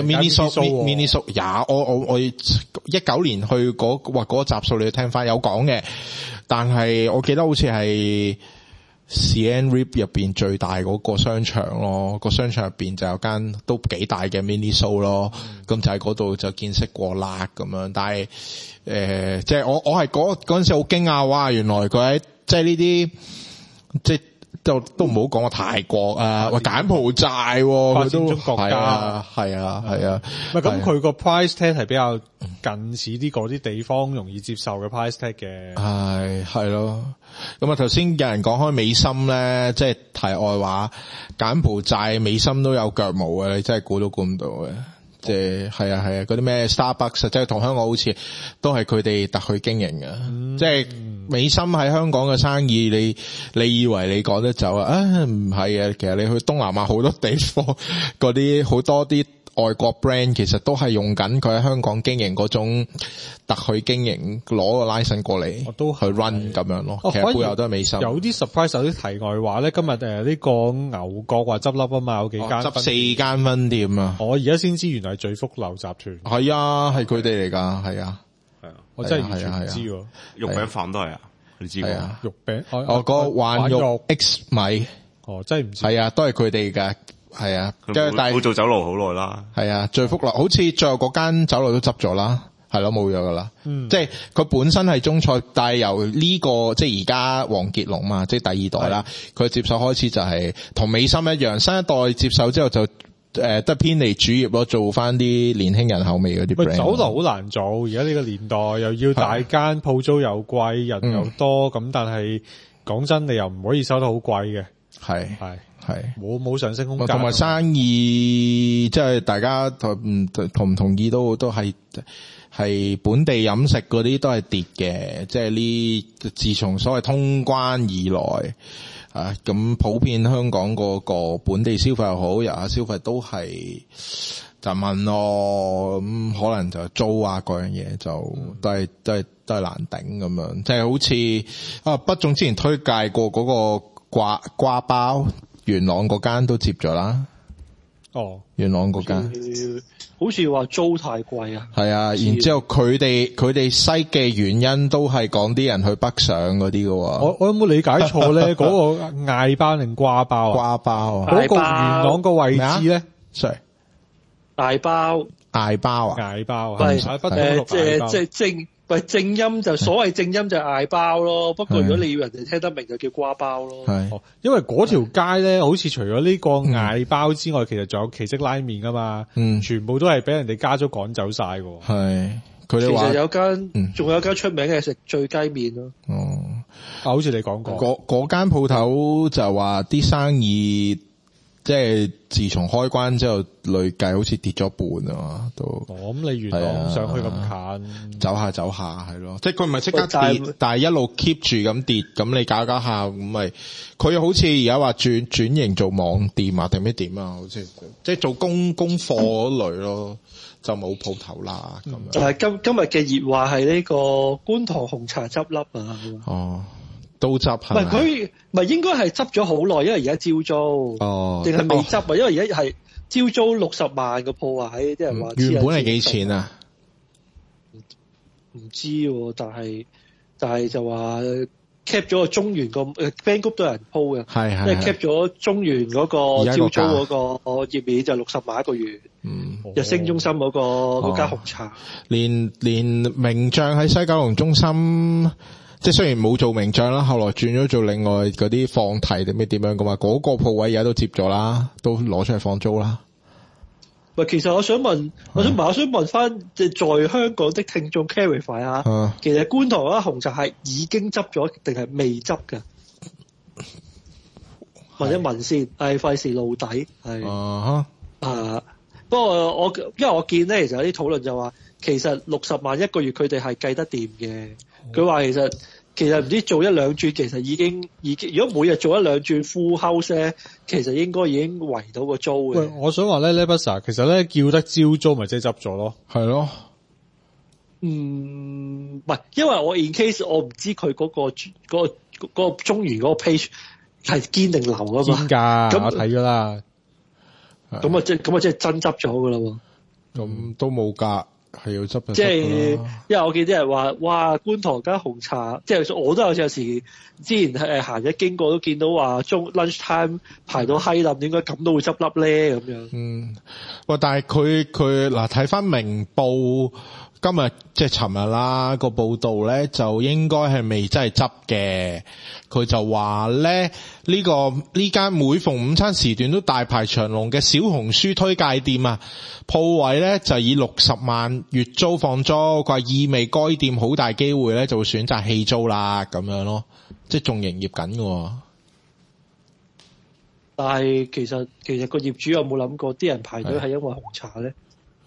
Miniso 有我19年去嗰集數你聽翻有講嘅，但係我記得好似係 Siem Reap 入邊最大嗰個商場咯，個商場入邊就有間都幾大嘅 Miniso 咯，咁就喺嗰度就見識過啦咁樣，但係即係我係嗰陣時好驚訝，哇！原來佢喺即係呢啲即係都唔好講話泰國啊，或柬埔寨佢都係啊。 咁佢個 price tag 係比較近似啲嗰啲地方容易接受嘅 price tag 嘅。 係咯。咁啊頭先有人講開美心咧，即係題外話，柬埔寨美心都有腳毛嘅，你真係估都估唔到嘅。即係係啊，嗰啲咩 Starbucks 即係同香港好似都係佢哋特許經營嘅。即係美心喺香港嘅生意，你以為你趕得走啊？唔係嘅，其實你去東南亞好多地方，嗰啲好多啲外國 brand 其實都係用緊佢喺香港經營嗰種特許經營，攞個 license 過嚟，都去 run 咁樣咯。其實背後都係美心。有啲 surprise， 有啲題外話咧。今日呢個牛角話執笠啊嘛，有幾間執4間分店啊。 我而家先知原來係聚福樓集團。 係啊，係佢哋嚟噶，係啊。 我真係完全唔知喎。 肉餅飯都係啊，你知㗎？ 肉餅嗰個環肉 X 米， 真係唔知。 係啊，都係佢哋㗎。係啊，但係冇做酒樓好耐啦。 係啊，聚福樓好似最後嗰間酒樓都執咗啦，係咯，冇咗噶啦。即係佢本身係中菜，但係由呢個即係而家黃傑龍嘛，即係第二代啦。佢接手開始就係同美心一樣，新一代接手之後就得偏離主業咯，做翻啲年輕人口味嗰啲 brand。 酒樓好難做，而家呢個年代又要大間，鋪租又貴，人又多，咁但係講真，你又唔可以收得好貴嘅。係冇上升空間，同埋生意即係大家同唔同意都係本地飲食嗰啲都係跌嘅，即係呢自從所謂通關以來啊，咁普遍香港個本地消費又好，遊客消費都係就問咯，咁可能就租啊各樣嘢就都係難頂咁樣，即係好似啊畢總之前推介過嗰個瓜包。元朗嗰間都接咗啦， 哦， 元朗嗰間好似話租太貴啊。 係啊，然之後佢哋西嘅原因都係講啲人去北上嗰啲㗎喎。 我有冇理解錯咧？嗰個艾包定瓜包啊？ 瓜包啊！ 嗰個元朗個位置咧 ？Sorry， 艾包啊？ 艾包正音就所謂正音就係艾包咯，不過如果你要人哋聽得明就叫瓜包咯。 係，因為嗰條街咧，好似除咗呢個艾包之外，其實仲有奇蹟拉麵噶嘛，全部都係俾人哋加咗趕走晒㗎。 係，佢哋話其實有間，仲有間出名嘅食醉雞麵咯。 哦， 好似你講過， 嗰間鋪頭就話啲生意。即係自從開關之後，累計好似跌咗半啊！都咁你元朗上去咁近， 走下係咯，即係佢唔係即刻跌，但係一路 keep 住咁跌，咁你搞下咁咪，佢好似而家話轉型做網店啊定咩點啊？好似即係做功課嗰類咯，就冇鋪頭啦咁樣。 但係今日嘅熱話係呢個觀塘紅茶執笠啊！ 哦。都執係咪？ 佢唔係應該係執咗好耐，因為而家招租定係未執啊？因為而家係招租60萬個鋪啊！喺啲人話原本係幾錢啊？ 唔知喎，但係就話 cap 咗個中原個Band Group 都有人鋪嘅，係因為 cap 咗中原嗰個招租嗰個頁面就60萬一個月。日星中心嗰間紅茶，連名將喺西九龍中心。即係雖然冇做名將啦，後來轉咗做另外嗰啲放題定咩點樣噶嘛？嗰個鋪位而家都接咗啦，都攞出嚟放租啦。 喂，其實我想問翻，即係在香港的聽眾 clarify 下，其實觀塘嗰間紅茶係已經執咗定係未執㗎？問一問先，費事露底係。不過因為我見咧，其實有啲討論就話，其實60萬一個月佢哋係計得掂嘅。佢話其實唔知做一兩轉，其實已經如果每日做一兩轉 full house 咧，其實應該已經圍到個租嘅。 喂，我想話咧 Lebasa 其實咧叫得招租咪即係執咗咯， 係咯。 唔係，因為我 in case 我唔知佢嗰個中原嗰個 page 係堅定流啊嘛。 堅㗎，咁我睇咗啦。 咁啊即係真執咗㗎啦喎。 咁都冇㗎。係要執嘅， 即係，因為我見啲人話，哇，觀塘間紅茶，即係我都有時之前行咗經過都見到話中 lunch time 排到閪冧，點解咁都會執笠咧？咁樣。 喂，但係佢嗱睇翻明報今日即係尋日啦個報道咧，就應該係未真係執嘅。佢就話咧呢間每逢午餐時段都大排長龍嘅小紅書推介店啊，鋪位咧就以60萬月租放租，佢話意味該店好大機會咧就會選擇棄租啦咁樣咯，即係仲營業緊嘅。 但係其實個業主有冇諗過啲人排隊係因為紅茶咧？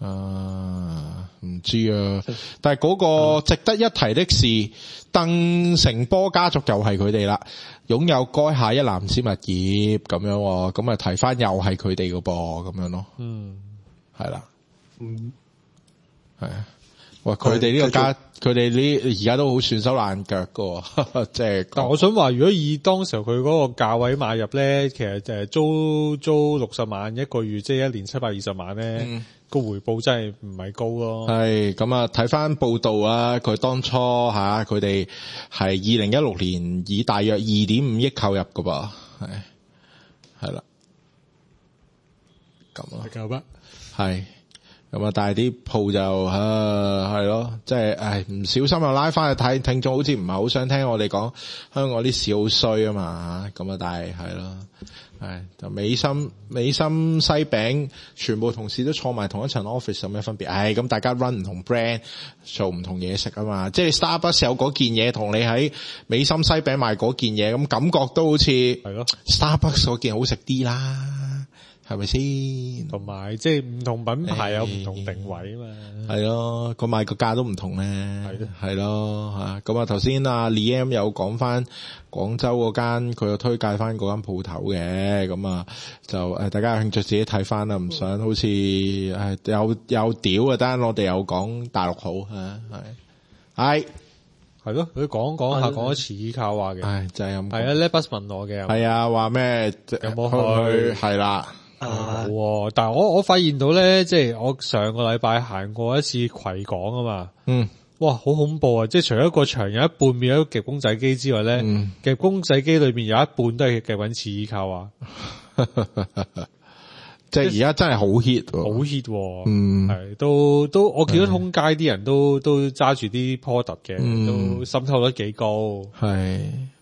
唔知啊，但係嗰個值得一提的是，鄧成波家族又係佢哋啦，擁有該下一籃子物業咁樣，咁啊提翻又係佢哋嘅噃，咁樣咯，係啦，係啊，哇，佢哋呢個家，佢哋呢而家都好損手爛腳噶，即係。 但我想話，如果以當時佢嗰個價位買入咧，其實租60萬一個月，即係一年720萬咧。個回報真係唔係高咯。 係咁啊，睇翻報道啊，佢當初佢哋係2016年以大約2.5億購入噶噃，係啦，咁啊， 夠乜？ 係咁啊，但係啲鋪就係咯，即係唔小心又拉翻去睇，聽眾好似唔係好想聽我哋講香港啲事好衰啊嘛，咁啊，但係咯。係就美心西餅，全部同事都坐埋同一層 office 有咩分別？咁大家 run 唔同 brand， 做唔同嘢食啊嘛。即係 Starbucks 有嗰件嘢，同你喺美心西餅賣嗰件嘢，咁感覺都好似係咯。Starbucks 嗰件好食啲啦，係咪先？同埋即係唔同品牌有唔同定位啊嘛。係咯，個賣個價都唔同咧。係咯吓。咁啊，頭先阿 Liam 有講翻廣州嗰間，佢有推介翻嗰間鋪頭嘅。咁啊，就大家有興趣自己睇翻啦。唔想好似有屌啊，單我哋有講大陸好係咯，佢講下講咗似靠話嘅。就係咁。係啊 Lebas 問我嘅。係啊，話咩有冇去？係啦。 但係我發現到咧，即係我上個禮拜行過一次葵港啊嘛，哇，好恐怖啊！即係除咗個場有一半變咗夾公仔機之外咧，夾公仔機裏邊有一半都係夾緊次依靠啊！ 即係而家真係好 hit， 好 hit，係都我見到通街啲人都揸住啲 product 嘅，都滲透率幾高， 係。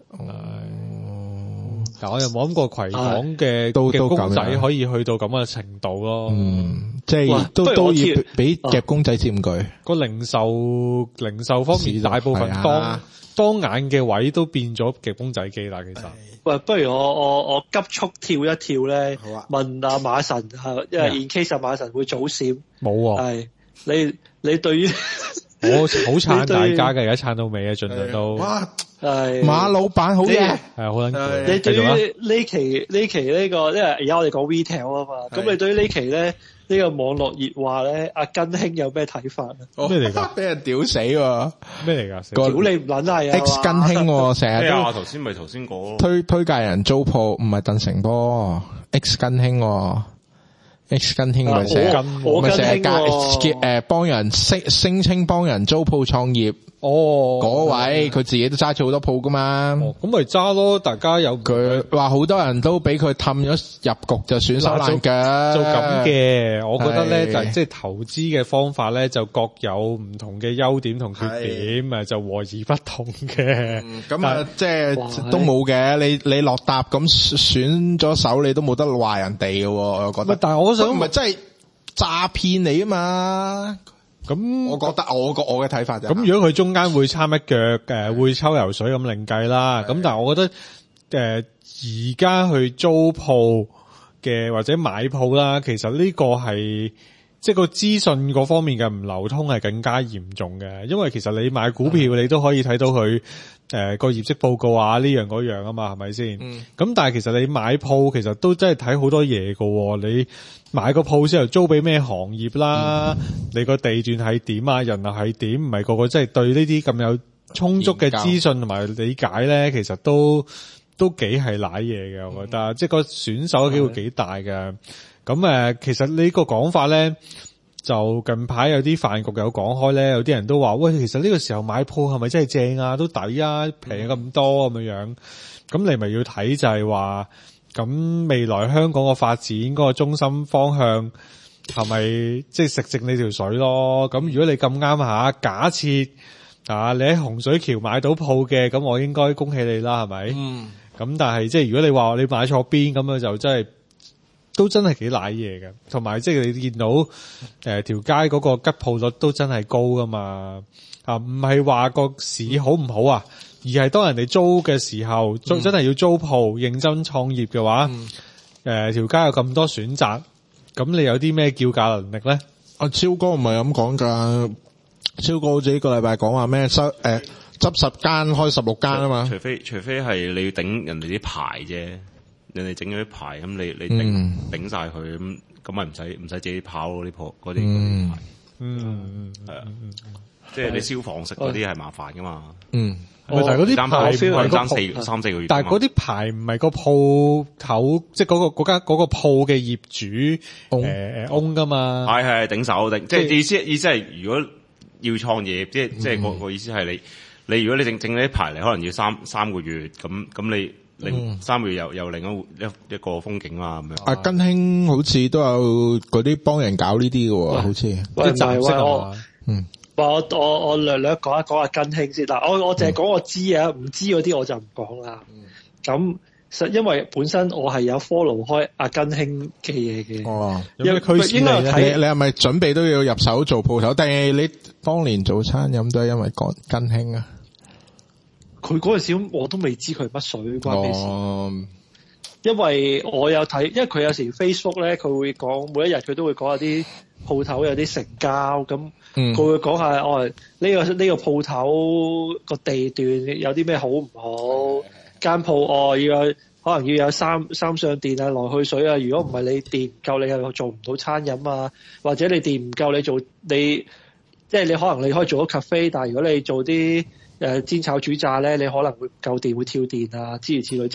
但我又冇諗過葵港嘅夾公仔可以去到咁嘅程度咯， 即係都要俾夾公仔佔據。 個零售方面大部分當眼嘅位都變咗夾公仔機啦，其實。 喂，不如我急速跳一跳咧，問阿馬神，因為 in case 馬神會早閃。 冇係你對於我好撐大家嘅，而家撐到尾啊，盡量都。 哇！係馬老闆好嘢， 係好撚。 你對於呢期呢個，因為而家我哋講 retail 啊嘛，咁你對於呢期咧呢個網絡熱話咧，阿根興有咩睇法啊？ 咩嚟㗎？ 俾人屌死喎！ 咩嚟㗎？ 屌你唔撚係啊 ！X 根興成日都頭先講推介人租鋪，唔係鄧成波 X 根興。X 根興咪成日幫人聲稱幫人租鋪創業嗰位，佢自己都揸住好多鋪噶嘛。 咁咪揸咯，大家有佢話好多人都俾佢氹咗入局就損手爛腳。 做咁嘅，我覺得咧就即係投資嘅方法咧就各有唔同嘅優點同缺點，就和而不同嘅。 咁即係都冇嘅，你落搭咁損咗手，你都冇得話人哋嘅。我覺得。 但係我想唔係真係詐騙你啊嘛。咁我覺得我嘅睇法就咁，如果佢中間會參一腳會抽油水咁另計啦。咁但係我覺得而家去租鋪嘅或者買鋪啦，其實呢個係即係個資訊嗰方面嘅唔流通係更加嚴重嘅。因為其實你買股票你都可以睇到佢個業績報告啊，呢樣嗰樣啊嘛，係咪先？咁但係其實你買鋪其實都真係睇好多嘢㗎。你買個鋪之後租俾咩行業啦，你個地段係點啊，人又係點，唔係個個真係對呢啲咁有充足嘅資訊同埋理解咧，其實都幾係瀨嘢嘅，我覺得，即係個選手嘅機會幾大嘅。咁其實呢個講法咧，就近排有啲飯局有講開咧，有啲人都話喂，其實呢個時候買鋪係咪真係正啊？都抵啊，平咁多咁樣。咁你咪要睇就係話，咁未來香港個發展嗰個中心方向係咪即係食正你條水咯？咁如果你咁啱下，假設你喺洪水橋買到鋪嘅，咁我應該恭喜你啦，係咪？咁但係即係如果你話你買錯邊咁樣，就真係都真係幾瀨嘢嘅。同埋即係你見到條街嗰個吉鋪率都真係高噶嘛。唔係話個市好唔好啊，而係當人哋租嘅時候，真係要租鋪認真創業嘅話，條街有咁多選擇，咁你有啲咩叫價能力咧？ 阿超哥唔係咁講噶，超哥好似呢個禮拜講話咩執10間開16間啊嘛。 除非係你要頂人哋啲牌啫，人哋整咗啲牌，咁你頂晒佢，咁咪唔使自己跑嗰啲鋪嗰啲牌。係啊。即係你消防式嗰啲係麻煩噶嘛。 但係嗰啲牌唔係三四個月。 但係嗰啲牌唔係個鋪頭，即係嗰個鋪嘅業主own 噶嘛。 係頂手即係意思係如果要創業，即係個意思係你如果你整呢啲牌嚟，可能要三個月，咁你3個月又另一個風景啊咁樣。 阿根興好似都有嗰啲幫人搞呢啲嘅，好似啲雜式我略講一講阿根興先。嗱，我淨係講我知啊，唔知嗰啲我就唔講啦。咁實因為本身我係有 follow 開阿根興嘅嘢嘅。 有咩驅使你咧？ 你係咪準備都要入手做鋪頭？定係你當年做餐飲都係因為根興啊？ 佢嗰陣時我都未知佢乜水關咩事。因為我有睇，因為佢有時 Facebook 咧，佢會講每一日佢都會講下啲鋪頭有啲成交，咁佢會講下呢個鋪頭個地段有啲咩好唔好，間鋪可能要有三相電啊，來去水啊。如果唔係你電唔夠，你又做唔到餐飲啊，或者你電唔夠，即係你可能你可以做到 cafe， 但係如果你做啲煎炒煮炸咧，你可能會夠電會跳電啊，諸如此類，即係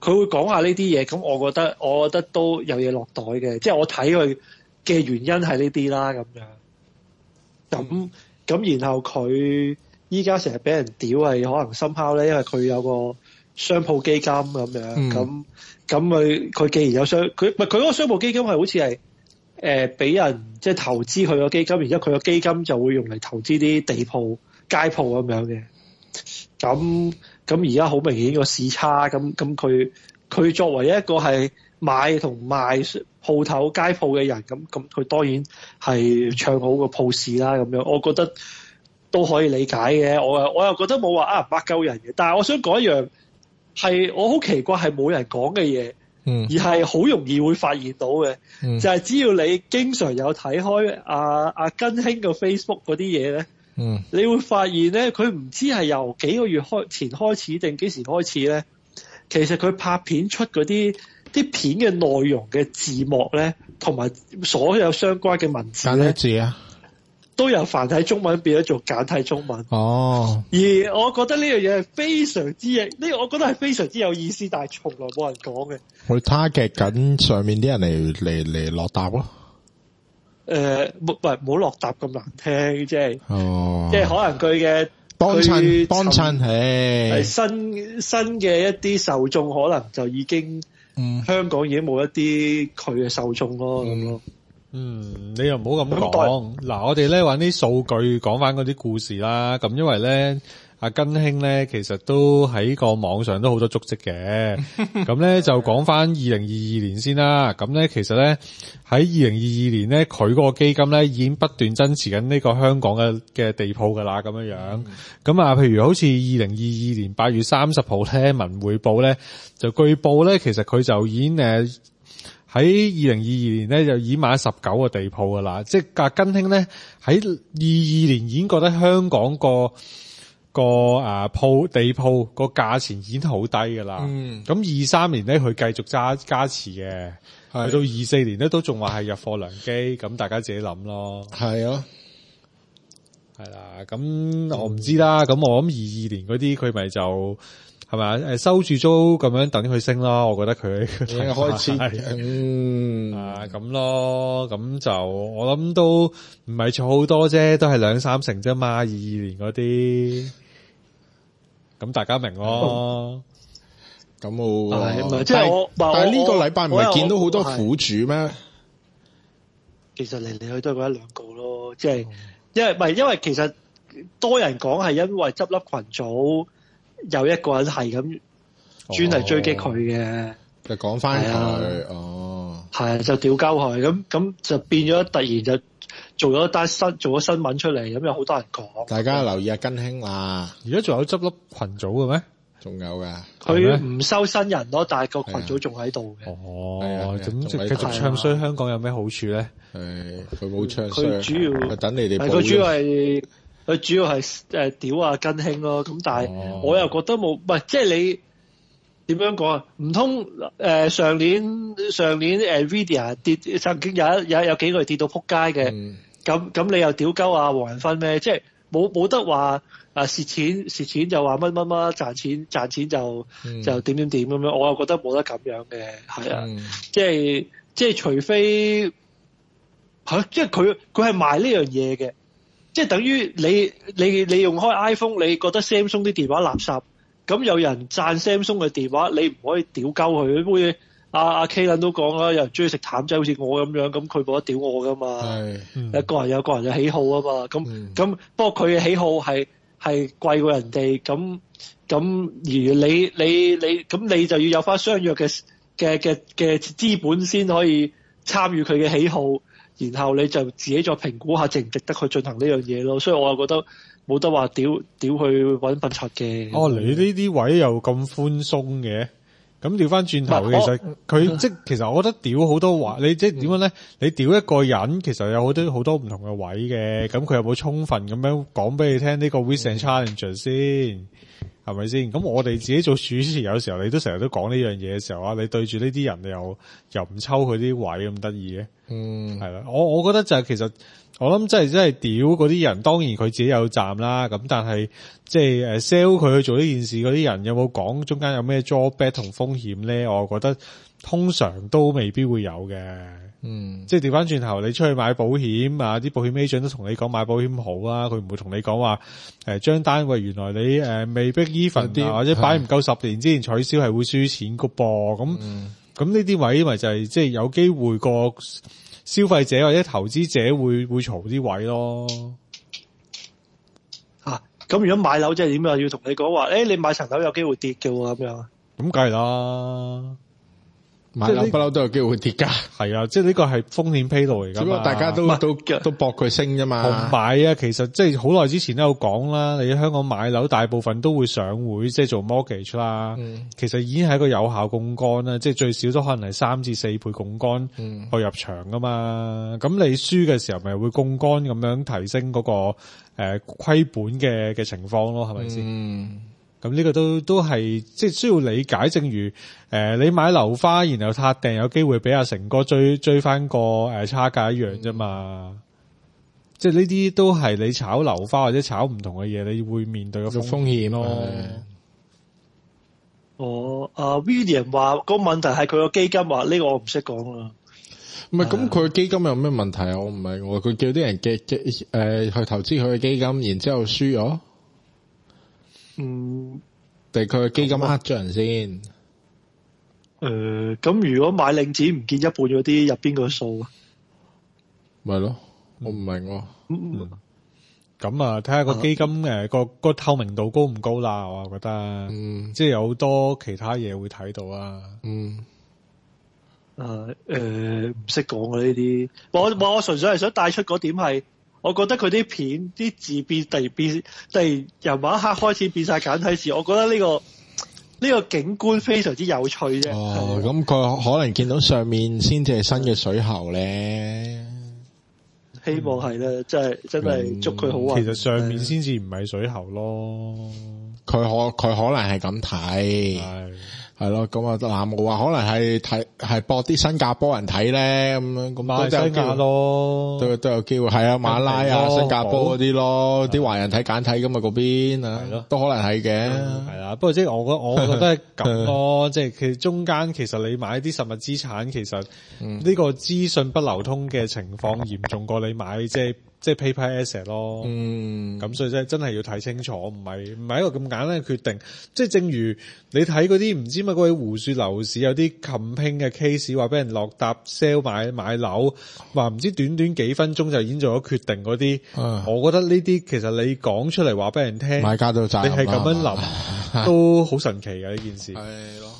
會講下呢啲嘢，咁我覺得都有嘢落袋嘅，即係我睇佢嘅原因係呢啲啦，咁樣。咁然後佢依家成日俾人屌係可能深拋咧，因為佢有個商鋪基金咁樣，咁佢既然有佢嗰個商鋪基金係好似係俾人即係投資佢個基金，然之後佢個基金就會用嚟投資啲地鋪、街鋪咁樣嘅。咁而家好明顯個市差，咁佢作為一個係買同賣鋪頭街鋪嘅人，咁佢當然係唱好個鋪市啦。咁樣我覺得都可以理解嘅。我又覺得冇話唔鳩人嘅。但係我想講一樣係我好奇怪係冇人講嘅嘢，而係好容易會發現到嘅，就係只要你經常有睇開阿根興個 Facebook 嗰啲嘢咧。你會發現咧，佢唔知係由幾個月前開始定幾時開始咧，其實佢拍片出嗰啲片嘅內容嘅字幕咧，同埋所有相關嘅文字咧， 字啊， 都由繁體中文變咗做簡體中文。 哦， 而我覺得呢樣嘢係非常之我覺得係非常之有意思，但係從來冇人講嘅。 佢 target 緊上面啲人嚟落答咯。 唔好落答咁難聽，即係可能佢嘅幫襯係新嘅一啲受眾，可能就已經香港已經冇一啲佢嘅受眾咯，咁咯。 你又唔好咁講。嗱，我哋咧揾啲數據講翻嗰啲故事啦。咁因為咧，阿根興咧其實都喺個網上都好多足跡嘅。咁咧就講翻2022年先啦。咁咧其實咧喺2022年咧，佢嗰個基金咧已經不斷增持緊呢個香港嘅地鋪噶啦，咁樣樣。咁啊，譬如好似2022年8月30號咧，文匯報咧就據報咧，其實佢就已經喺2022年咧就已經買咗19個地鋪噶啦。即係阿根興咧喺22年已經覺得香港個地鋪個價錢已經好低噶啦。咁23年咧佢繼續加持嘅，去到24年咧都仲話係入貨良機。咁大家自己諗咯。 係啊， 係啦。咁我唔知啦。咁我諗22年嗰啲佢咪就係咪收住租咁樣等佢升咯。我覺得佢開始咁咯。咁就我諗都唔係錯好多啫，都係2-3成啫嘛。22年嗰啲。咁大家明咯。 咁我即係但係呢個禮拜唔係見到好多苦主咩？ 其實嚟嚟去都係嗰一兩個咯，即係因為其實多人講係因為執笠群組有一個人係咁專係追擊佢嘅， 就講翻佢係就屌鳩佢，咁就變咗突然就做咗新聞出嚟，咁有好多人講。 大家留意下根興啦， 而家仲有執笠群組嘅咩？ 仲有噶， 佢唔收新人咯，但係個群組仲喺度嘅。 咁繼續唱衰香港有咩好處咧？ 佢冇唱衰， 佢主要等你哋。 佢主要係屌阿根興咯。咁但係我又覺得冇，唔係即係你點樣講啊？唔通上年 Nvidia 跌，曾經有幾個月跌到撲街嘅，咁你又屌鳩阿黃仁勳咩？即係冇得話蝕錢就話乜乜乜，賺錢就點點點咁樣。我又覺得冇得咁樣嘅，係啊，即係除非即係佢係賣呢樣嘢嘅，即係等於你用開 iPhone， 你覺得 Samsung 啲電話垃圾，咁有人讚 Samsung 嘅電話，你唔可以屌鳩佢，好似阿 K 撚都講啦，有人中意食淡仔，好似我咁樣，咁佢冇得屌我噶嘛。一個人有個人嘅喜好啊嘛。咁不過佢嘅喜好係貴過人哋，咁而你就要有翻相約嘅資本先可以參與佢嘅喜好，然後你就自己再評估下值唔值得去進行呢樣嘢咯。所以我又覺得冇得話屌去搵笨柒嘅。 你呢啲位又咁寬鬆嘅？咁調翻轉頭，其實我覺得屌好多話，你即係點樣咧？你屌一個人，其實有好多唔同嘅位嘅。咁佢有冇充分咁樣講俾你聽呢個 Risk and Challenge 先？係咪先？咁我哋自己做主持，有時候你都成日都講呢樣嘢嘅時候啊，你對住呢啲人，你又唔抽佢啲位咁得意嘅。係啦，我覺得就係其實我諗真係屌嗰啲人，當然佢自己有站啦。咁但係即係sell 佢去做呢件事嗰啲人，有冇講中間有咩 drawback 同風險咧？我覺得通常都未必會有嘅。即係調翻轉頭，你出去買保險啊，啲保險 agent 都同你講買保險好啊，佢唔會同你講話張單位原來你未必 even 或者擺唔夠10年之前取消係會輸錢噶噃。咁呢啲位咪就係即係有機會個消費者或者投資者會嘈啲位咯。 咁如果買樓即係點啊？要同你講話，你買層樓有機會跌嘅喎，咁樣。咁梗係啦。 買樓不嬲都有機會跌價， 係啊，即係呢個係風險披露嚟噶嘛。只不過大家都搏佢升啫嘛。 同埋啊，其實即係好耐之前都有講啦，你喺香港買樓大部分都會上會，即係做 mortgage 啦。其實已經係一個有效槓桿啦，即係最少都可能係3至4倍槓桿去入場噶嘛。咁你輸嘅時候咪會槓桿咁樣提升嗰個虧本嘅情況咯，係咪先？咁呢個都係即係需要理解，正如你買樓花，然後撻訂有機會俾阿成哥追翻個差價一樣啫嘛。即係呢啲都係你炒樓花或者炒唔同嘅嘢，你會面對嘅風險咯。 William 話個問題係佢個基金話呢個我唔識講啦。 唔係咁，佢個基金有咩問題啊？我唔係佢叫啲人去投資佢嘅基金，然之後輸咗。定佢嘅基金呃咗人先？ 咁如果買領展唔見一半嗰啲入邊個數啊？ 咪咯，我唔明。 咁啊，睇下個基金個透明度高唔高啦，我覺得。即係有好多其他嘢會睇到啊。 唔識講啊呢啲。我純粹係想帶出嗰點係。我覺得佢啲片啲字突然由某一刻開始變晒簡體字，我覺得呢個景觀非常之有趣啫。 咁佢可能見到上面先至係新嘅水喉咧。 希望係啦，真係祝佢好運。 其實上面先至唔係水喉咯。 佢可能係咁睇。係咯，咁啊，南無話可能係博啲新加坡人睇咧，咁馬來西亞咯， 都有機會，係啊，馬拉啊，新加坡嗰啲咯，啲華人睇簡體噶嘛嗰邊啊，都可能係嘅， 係啦。不過即係我覺得係咁咯，即係其實中間其實你買啲實物資產，其實呢個資訊不流通嘅情況嚴重過你買即係 paper asset 咯，咁所以真係要睇清楚，唔係一個咁簡單嘅決定。即係正如你睇嗰啲唔知乜嗰啲胡說樓市有啲 campaign 嘅 case， 話俾人落搭 sell 買樓，話唔知短幾分鐘就已經做咗決定嗰啲，我覺得呢啲其實你講出嚟話俾人聽， 買家都賺， 你係咁樣諗都好神奇嘅呢件事。 係咯，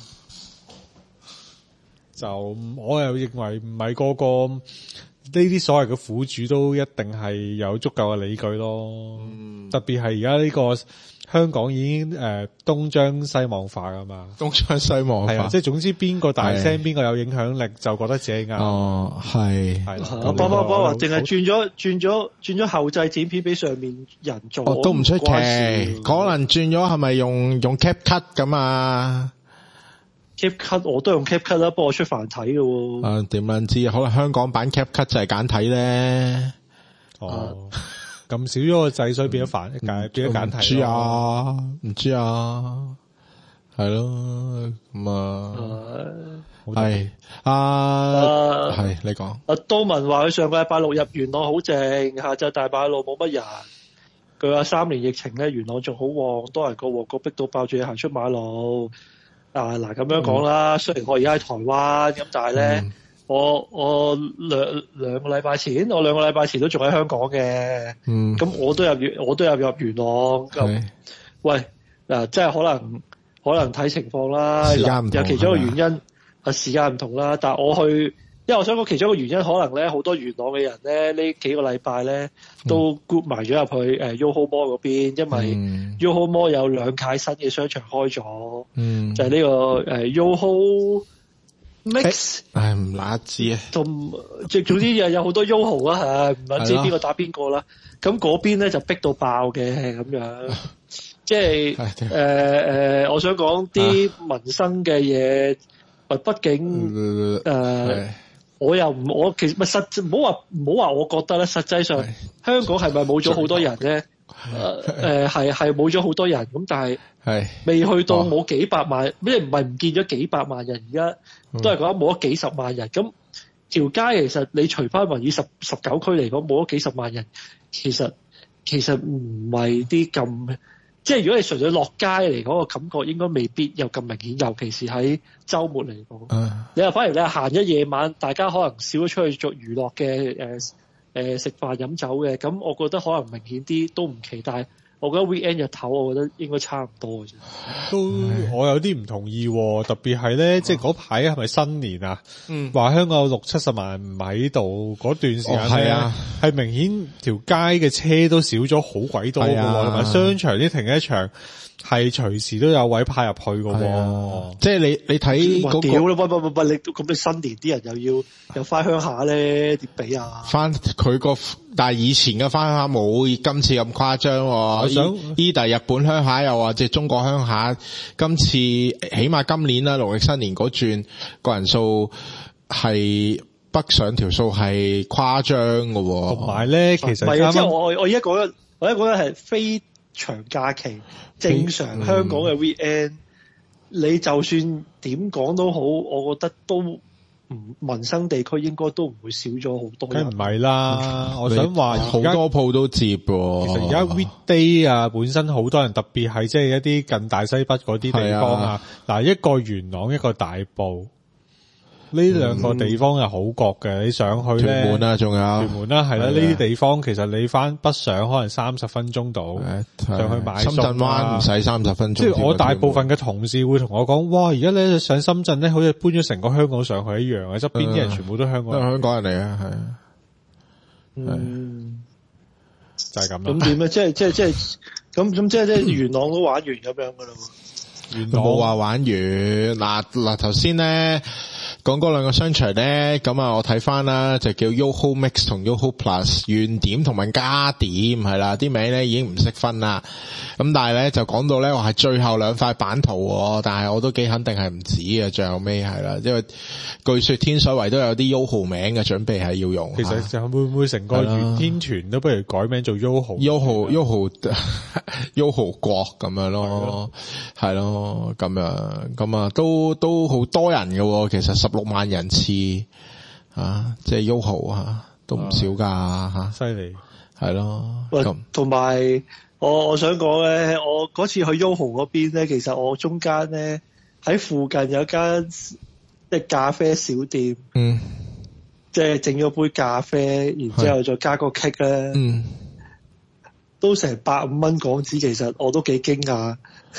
就我又認為唔係個個。呢啲所謂嘅苦主都一定係有足夠嘅理據咯，特別係而家呢個香港已經東張西望化噶嘛， 東張西望化係啊，即係總之邊個大聲邊個有影響力就覺得自己啱。 係話淨係轉咗後製剪片俾上面人做， 都唔出奇，可能轉咗係咪用 CapCut 咁啊 ？CapCut 我都用 CapCut 啦，幫我出繁體嘅喎。 點樣知？可能香港版 CapCut 就係簡體咧。 咁少咗個掣，所以變咗變咗簡體。 唔知啊，係咯，咁係係你講。 多文話佢上個禮拜六入元朗好靜，下晝大馬路冇乜人。佢話3年疫情咧，元朗仲好旺，多人過旺角逼到爆住行出馬路。嗱咁樣講啦，雖然我而家喺台灣，咁但係咧，我兩個禮拜前都仲喺香港嘅，咁我都入元朗，咁喂嗱，即係可能睇情況啦，有其中一個原因係時間唔同啦，但係因為我想講其中一個原因，可能咧好多元朗嘅人咧呢幾個禮拜咧都 group 埋咗入去YOHO Mall 嗰邊，因為YOHO Mall 有2屆新嘅商場開咗，就係呢個YOHO Mix， 唔乸知啊， 總之有好多 YOHO 啊，唔撚知邊個打邊個啦，咁嗰邊咧就逼到爆嘅咁樣，即係我想講啲民生嘅嘢，畢竟我其實唔好話我覺得咧，實際上香港係咪冇咗好多人咧？係冇咗好多人，咁但係未去到冇幾百萬，咩唔係唔見咗幾百萬人，而家都係講冇咗幾十萬人。咁條街其實你除翻為以19區嚟講，冇咗幾十萬人，其實唔係啲咁，即係如果你純粹落街嚟講個感覺，應該未必有咁明顯，尤其是喺週末嚟講。你話反而你行一夜晚，大家可能少咗出去做娛樂嘅食飯飲酒嘅，咁我覺得可能明顯啲都唔奇，但係我覺得 weekend 日頭，我覺得應該差唔多嘅啫。 都我有啲唔同意，特別係咧，即係嗰排係咪新年啊？話香港有60-70萬人唔喺度嗰段時間咧，係明顯條街嘅車都少咗好鬼多嘅，同埋商場啲停車場係隨時都有位派入去嘅，即係你睇嗰個。屌啦， 喂，你咁你新年啲人又翻鄉下咧，點比啊？ 翻佢個，但係以前嘅翻鄉下冇今次咁誇張。我想依第日本鄉下又或者中國鄉下，今次起碼今年啦，農曆新年嗰轉個人數係北上條數係誇張嘅。 同埋咧，其實即係我而家講緊係非長假期，正常香港嘅 weekend，你就算點講都好，我覺得都民生地區應該都唔會少咗好多人。 梗唔係啦，我想話好多鋪都接喎。 其實而家 weekday 啊，本身好多人，特別係即係一啲近大西北嗰啲地方啊。嗱，一個元朗，一個大埔。呢兩個地方係好角嘅，你上去咧， 屯門啊，仲有屯門啦，係啦，呢啲地方其實你翻北上可能30分鐘到，上去買餸。 深圳灣唔使30分鐘。 即係我大部分嘅同事會同我講，哇！而家咧上深圳咧，好似搬咗成個香港上去一樣嘅，側邊啲人全部都香港人。 香港人嚟啊，係啊， 就係咁啦。 咁點咧？即係咁即係元朗都玩完咁樣噶啦。 元朗冇話玩完。嗱頭先咧。講嗰兩個商場咧，咁啊，我睇翻啦，就叫 YOHO Mix 同 YOHO Plus 原點同埋加點係啦，啲名咧已經唔識分啦。咁但係咧就講到咧話係最後兩塊版圖，但係我都幾肯定係唔止啊，最後尾係啦，因為據說天水圍都有啲 YOHO 名嘅準備係要用。 其實就會唔會成個元天團都不如改名做 YOHO 國咁樣咯，係咯，咁啊都好多人嘅，其實16萬人次啊，即係 YOHO 啊，都唔少噶吓， 犀利係咯。 同埋我想講咧，我嗰次去 YOHO 嗰邊咧，其實我中間咧喺附近有一間即係咖啡小店，即係整咗杯咖啡，然之後再加個 cake 咧，都成150蚊港紙，其實我都幾驚訝。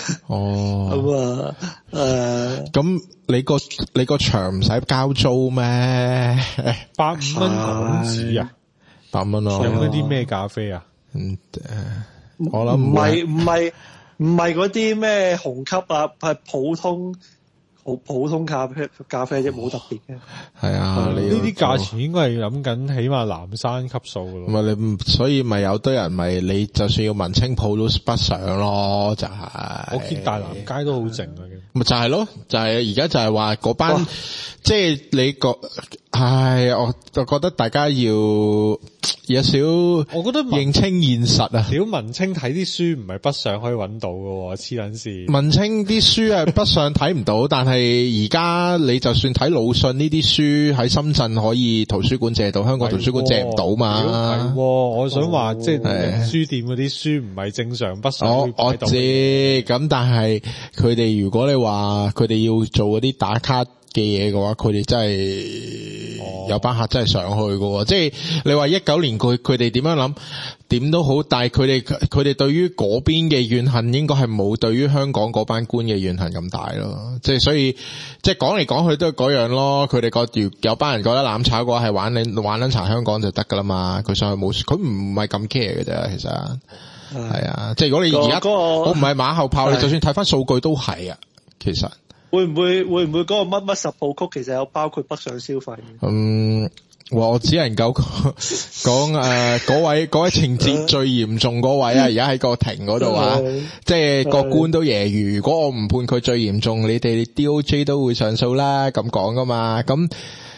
咁你個場唔使交租咩 ？150蚊港紙啊 ？100蚊咯。 飲嗰啲咩咖啡啊？ 我諗唔係嗰啲咩紅級啊，係普通咖啡啫，冇特別嘅。 係啊， 呢啲價錢應該係諗緊起碼南山級數嘅咯。 唔係你，所以咪有堆人咪你就算要文青鋪都北上咯，就係。 我見大南街都好靜啊， 咪就係咯，就係而家就係話嗰班，即係你我就覺得大家要有少，我覺得認清現實啊！ 屌文青睇啲書唔係北上可以揾到嘅，黐撚線。 文青啲書係北上睇唔到，但係而家你就算睇魯迅呢啲書喺深圳可以圖書館借到，香港圖書館借唔到嘛？係， 我想話即係書店嗰啲書唔係正常北上可以買到。 我知，咁但係佢哋如果你話佢哋要做嗰啲打卡嘅嘢嘅話，佢哋真係有班客真係上去嘅，即係你話19年佢哋點樣諗，點都好，但係佢哋對於嗰邊嘅怨恨應該係冇對於香港嗰班官嘅怨恨咁大咯，即係所以即係講嚟講去都係嗰樣咯，佢哋有班人覺得攬炒嘅話係玩撚殘香港就得噶啦嘛，佢上去冇，佢唔係咁 care 嘅啫，其實係啊，即係如果你而家我唔係馬後炮，你就算睇翻數據都係啊，其實。 會唔會嗰個乜10部曲其實有包括北上消費？ 我只能夠講嗰位情節最嚴重嗰位啊，而家喺個庭嗰度啊，即係個官都揶揄，如果我唔判佢最嚴重，你哋 DOJ 都會上訴啦，咁講噶嘛。咁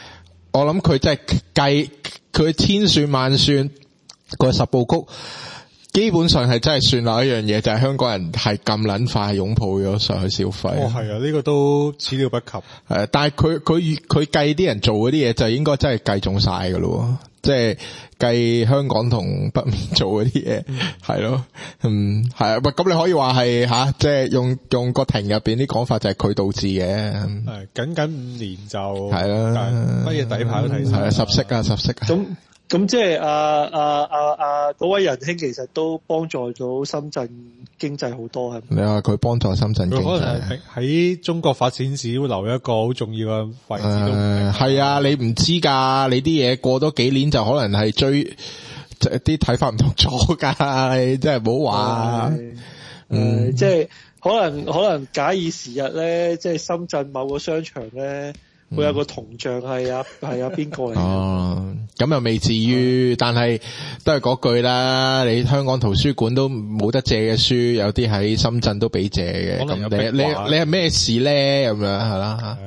我諗佢真係計佢千算萬算個十部曲。基本上係真係算落一樣嘢，就係香港人係咁撚快擁抱咗上去消費。 哦，係啊，呢個都始料不及。 但係佢計啲人做嗰啲嘢，就應該真係計中晒噶咯。即係計香港同北面做嗰啲嘢，係咯，係啊。咁你可以話係吓，即係用個庭入邊啲講法就係佢導致嘅。 係僅僅5年就係啦， 乜嘢底牌都睇晒。 係十色啊。 咁即係嗰位仁兄其實都幫助到深圳經濟好多，係咪？ 你話佢幫助深圳經濟， 佢可能係喺中國發展史會留一個好重要嘅位置都係啊，你唔知㗎，你啲嘢過多幾年就可能係追啲睇法唔同咗㗎，你真係唔好話。 即係可能假以時日咧，即係深圳某個商場咧。會有個銅像係邊個嚟？ 哦，咁又未至於，但係都係嗰句啦。你香港圖書館都冇得借嘅書，有啲喺深圳都俾借嘅。咁你係咩事咧？咁樣係啦，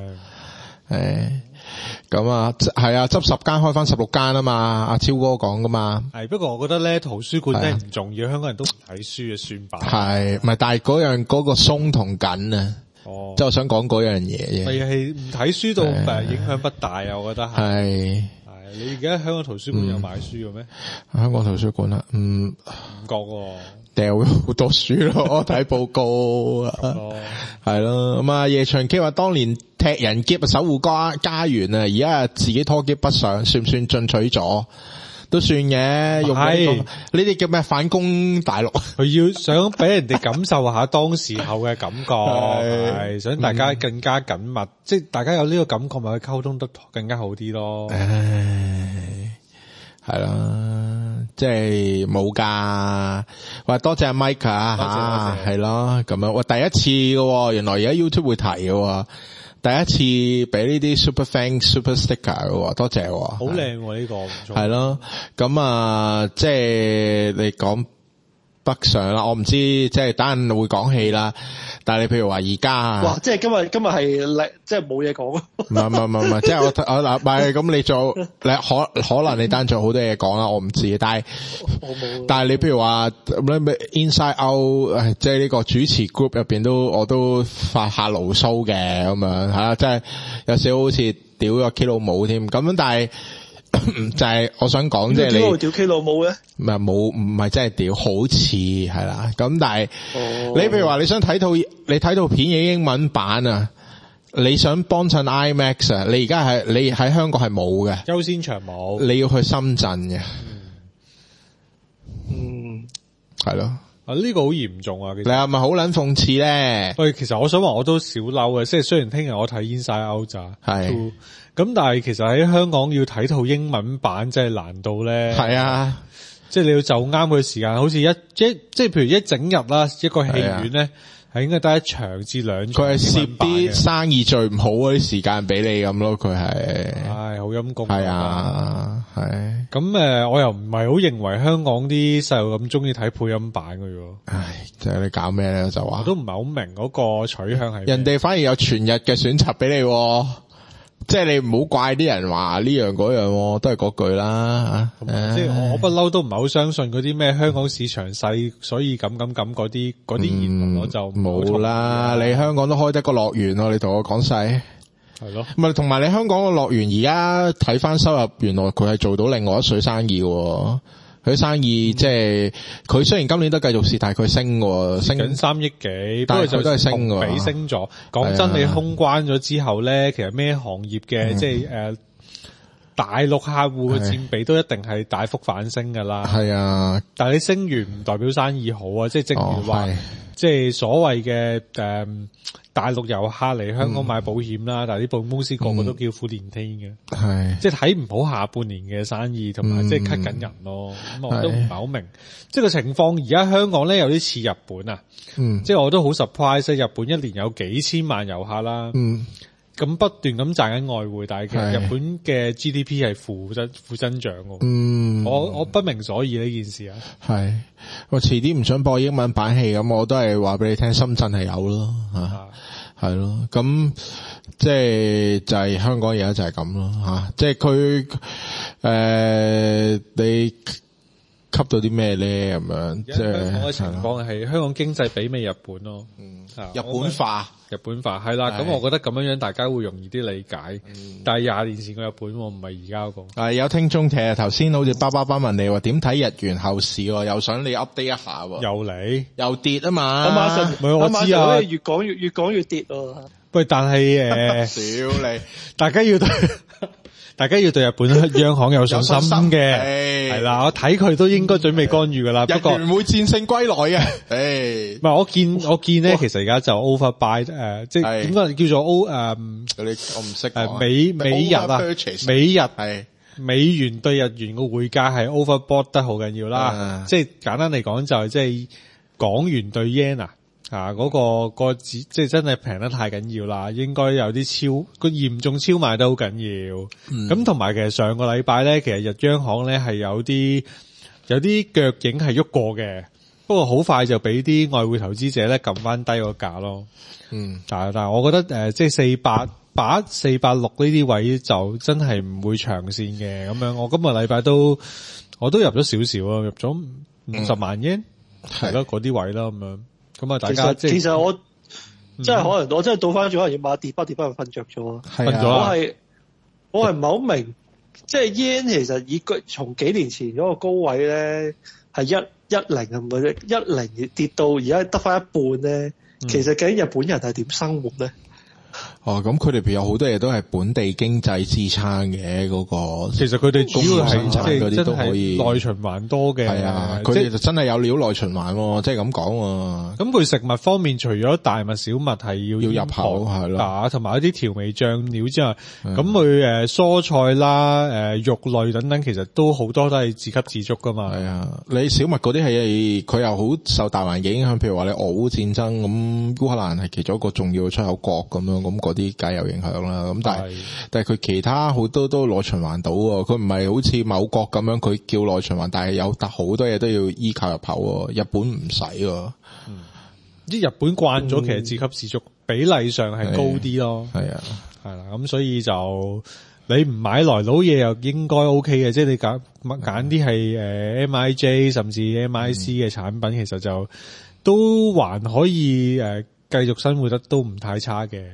咁啊，係啊，執10間開翻16間啊嘛。阿超哥講噶嘛。係， 不過我覺得咧，圖書館真係唔重要，香港人都唔睇書嘅算吧。 係，唔係？但係嗰個鬆同緊啊。哦，即係我想講嗰樣嘢啫。 係唔睇書到影響不大啊，我覺得係。你而家香港圖書館有買書嘅咩？ 香港圖書館啊，唔覺喎， 掉咗好多書咯，睇報告係咯。咁啊，夜場 K 話當年踢人劫守護家園啊，而家自己拖劫不上，算唔算進取咗？都算嘅，用呢啲叫咩反攻大陸？ 佢要想俾人哋感受下當時候嘅感覺，係想大家更加緊密，即係大家有呢個感覺，咪去溝通得更加好啲咯。 係啦，即係冇噶。喂，多謝阿 Mike 啊，係咯，咁樣。喂，第一次嘅，原來而家 YouTube 會提嘅。第一次俾呢啲 super thanks super sticker 嘅，多謝。好靚呢個， 係咯。咁啊，即係你講北上啦，我唔知，即係等陣會講戲啦。但係你譬如話而家， 哇，即係今日係即係冇嘢講。 唔係，即係我嗱，唔係咁你做，你可能你單做好多嘢講啦，我唔知。但係你譬如話咩 Inside Out， 即係呢個主持 group 入邊我都發下牢騷嘅咁樣吓，即係有少少好似屌咗 K 老母添咁樣，但係。就係我想講，即係你屌 K 老母咧， 唔係真係屌，好似係啦。咁但係你譬如話你想睇套片嘅英文版啊，你想幫襯 IMAX 啊，你而家你喺香港係冇嘅， 優先場冇， 你要去深圳嘅。係咯。 呢個好嚴重啊！其實你係咪好撚諷刺咧？ 喂，其實我想話我都少嬲嘅，即係雖然聽日我睇 Inside Out 咋，係咁，但係其實喺香港要睇套英文版，真係難到咧。係啊，即係你要就啱佢時間，好似即係譬如一整日啦，一個戲院咧係應該得1場至2場。佢係攝啲生意最唔好嗰啲時間俾你咁咯，佢係。唉，好陰功。係啊，係。咁我又唔係好認為香港啲細路咁中意睇配音版嘅喎。唉，即係你搞咩咧？就話我都唔係好明嗰個取向係。人哋反而有全日嘅選擇俾你，即係你唔好怪啲人話呢樣嗰樣，都係嗰句啦。即係我不嬲都唔係好相信嗰啲咩香港市場細，所以咁嗰啲言論我就冇啦。你香港都開得個樂園咯，你同我講細。係咯，唔係同埋你香港個樂園而家睇翻收入，原來佢係做到另外一水生意喎。佢生意即係佢雖然今年都繼續蝕，但係佢升緊3億幾，不過就都係升嘅，比升咗。講真，你空關咗之後咧，其實咩行業嘅即係大陸客戶嘅佔比都一定係大幅反升噶啦。係啊，但係你升完唔代表生意好啊，即係正如話，即係所謂嘅大陸遊客嚟香港買保險啦，但係啲保險公司個個都叫苦連天嘅，係即係睇唔好下半年嘅生意，同埋即係 cut 緊人咯。咁我都唔係好明，即係個情況。而家香港咧有啲似日本啊，即係我都好 surprise，日本一年有幾千萬遊客啦，咁不斷咁賺緊外匯，但係其實日本嘅 GDP 係負增長嘅。我不明所以呢件事啊。係我遲啲唔想播英文版戲咁，我都係話俾你聽，深圳係有咯， 係咯，咁即係就係香港而家就係咁咯吓，即係佢你吸到啲咩咧咁樣？即係香港嘅情況係香港經濟媲美日本咯， 日本化係啦。咁我覺得咁樣大家會容易啲理解。但係20年前嘅日本唔係而家嗰個。 有聽眾睇頭先好似巴問你話點睇日元後市，又想你 update 一下喎。 又嚟又跌啊嘛！ 我知啊， 越講越跌咯。 喂，但係少你， 大家要對日本央行有信心嘅，係啦，我睇佢都應該準備干預噶啦。不過日元會戰勝歸來嘅， 唔係我見咧，其實而家就 overbuy 即係點解叫做我唔識美元對日元個匯價係 overbought 得好緊要啦。即係簡單嚟講就係即係港元對 yen 嗰個即係真係平得太緊要啦，應該有啲嚴重超賣得好緊要。咁同埋其實上個禮拜咧，其實日央行咧係有啲腳影係喐過嘅，不過好快就俾啲外匯投資者咧撳翻低個價咯。但係我覺得即係488、486呢啲位就真係唔會長線嘅咁樣。我今個禮拜我都入咗少少啊，入咗50萬yen係咯嗰啲位啦咁樣。咁啊，大家其實我真係可能我真係倒翻轉，可能要買跌翻就瞓着咗。 瞓咗我係唔係好明，即係 yen 其實以從幾年前嗰個高位咧係110啊，唔係10跌到而家得翻一半咧。其實究竟日本人係點生活咧？ 咁佢哋譬如有好多嘢都係本地經濟支撐嘅嗰個。 其實佢哋主要係嗰啲都可以內循環多嘅。 係啊，佢哋就真係有料內循環，即係咁講。 咁佢食物方面，除咗大麥小麥係要入口係咯， 同埋一啲調味醬料之外，咁佢蔬菜啦、肉類等等，其實都好多都係自給自足噶嘛。 係啊，你小麥嗰啲係佢又好受大環境影響，譬如話你俄烏戰爭咁，烏克蘭係其中一個重要嘅出口國咁樣，咁嗰啲梗有影響啦。咁但係佢其他好多都內循環到喎，佢唔係好似某國咁樣，佢叫內循環，但係有好多嘢都要依靠入口。日本唔使喎。 啲日本慣咗，其實自給自足比例上係高啲咯。係啦，咁所以就你唔買來佬嘢又應該 OK 嘅，即係你揀啲係MIJ 甚至 MIC 嘅產品，其實就都還可以繼續生活得都唔太差嘅。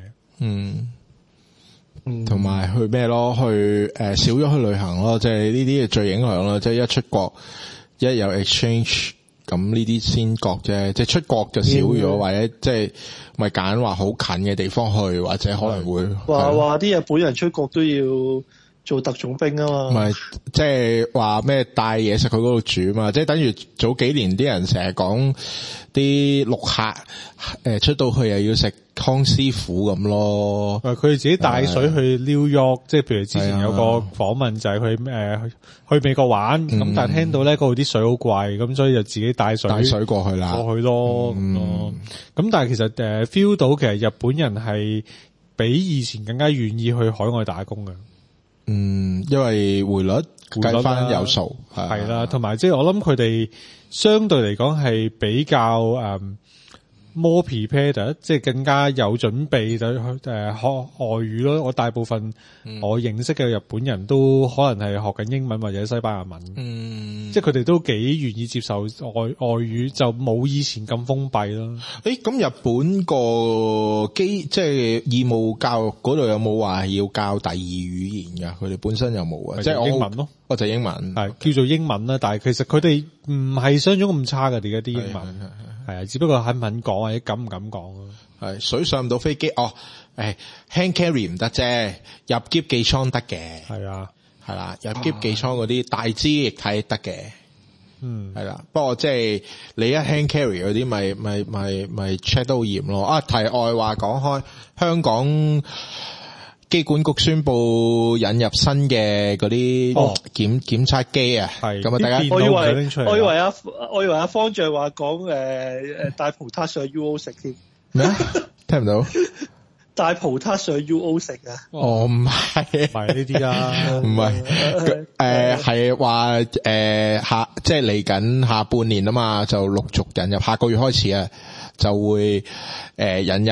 同埋去咩咯？去少咗去旅行咯，即係呢啲係最影響咯。即係一出國一有 exchange。咁呢啲先覺啫，即係出國就少咗，或者即係咪揀話好近嘅地方去，或者可能會話啲日本人出國都要做特種兵啊嘛。 唔係即係話咩帶嘢食去嗰度煮嘛，即係等於早幾年啲人成日講啲陸客出到去又要食康師傅咁咯。 佢哋自己帶水去 New York，即係譬如之前有個訪問就係去美國玩，咁但係聽到咧嗰度啲水好貴，咁所以就自己帶水過去啦， 過去咯咁咯。咁但係其實feel 到其實日本人係比以前更加願意去海外打工嘅。 因為匯率計翻有數係啦，同埋即係我諗佢哋相對嚟講係比較more prepared， 即係更加有準備就學外語咯。我大部分我認識嘅日本人都可能係學緊英文或者西班牙文，即係佢哋都幾願意接受外語，就冇以前咁封閉咯。 咁日本個即係義務教育嗰度有冇話要教第二語言㗎？佢哋本身有冇啊？即係英文咯，就英文係叫做英文啦。但係其實佢哋唔係想像咁差嘅，而家啲英文。係啊，只不過肯唔肯講或者敢唔敢講咯。 係水上唔到飛機hand carry 唔得啫，入喼寄倉得嘅。係啊，係啦，入喼寄倉嗰啲大支液體得嘅。係啦，不過即係你一 hand carry 嗰啲咪 check 得好嚴咯。題外話講開，香港機管局宣布引入新嘅嗰啲檢測機啊，咁啊，大家我以為阿方丈話講帶葡撻上 UO 食添咩？聽唔到？ 帶葡撻上 UO 食啊？ 唔係呢啲啦， 唔係係話即係嚟緊下半年啊嘛，就陸續引入，下個月開始啊就會引入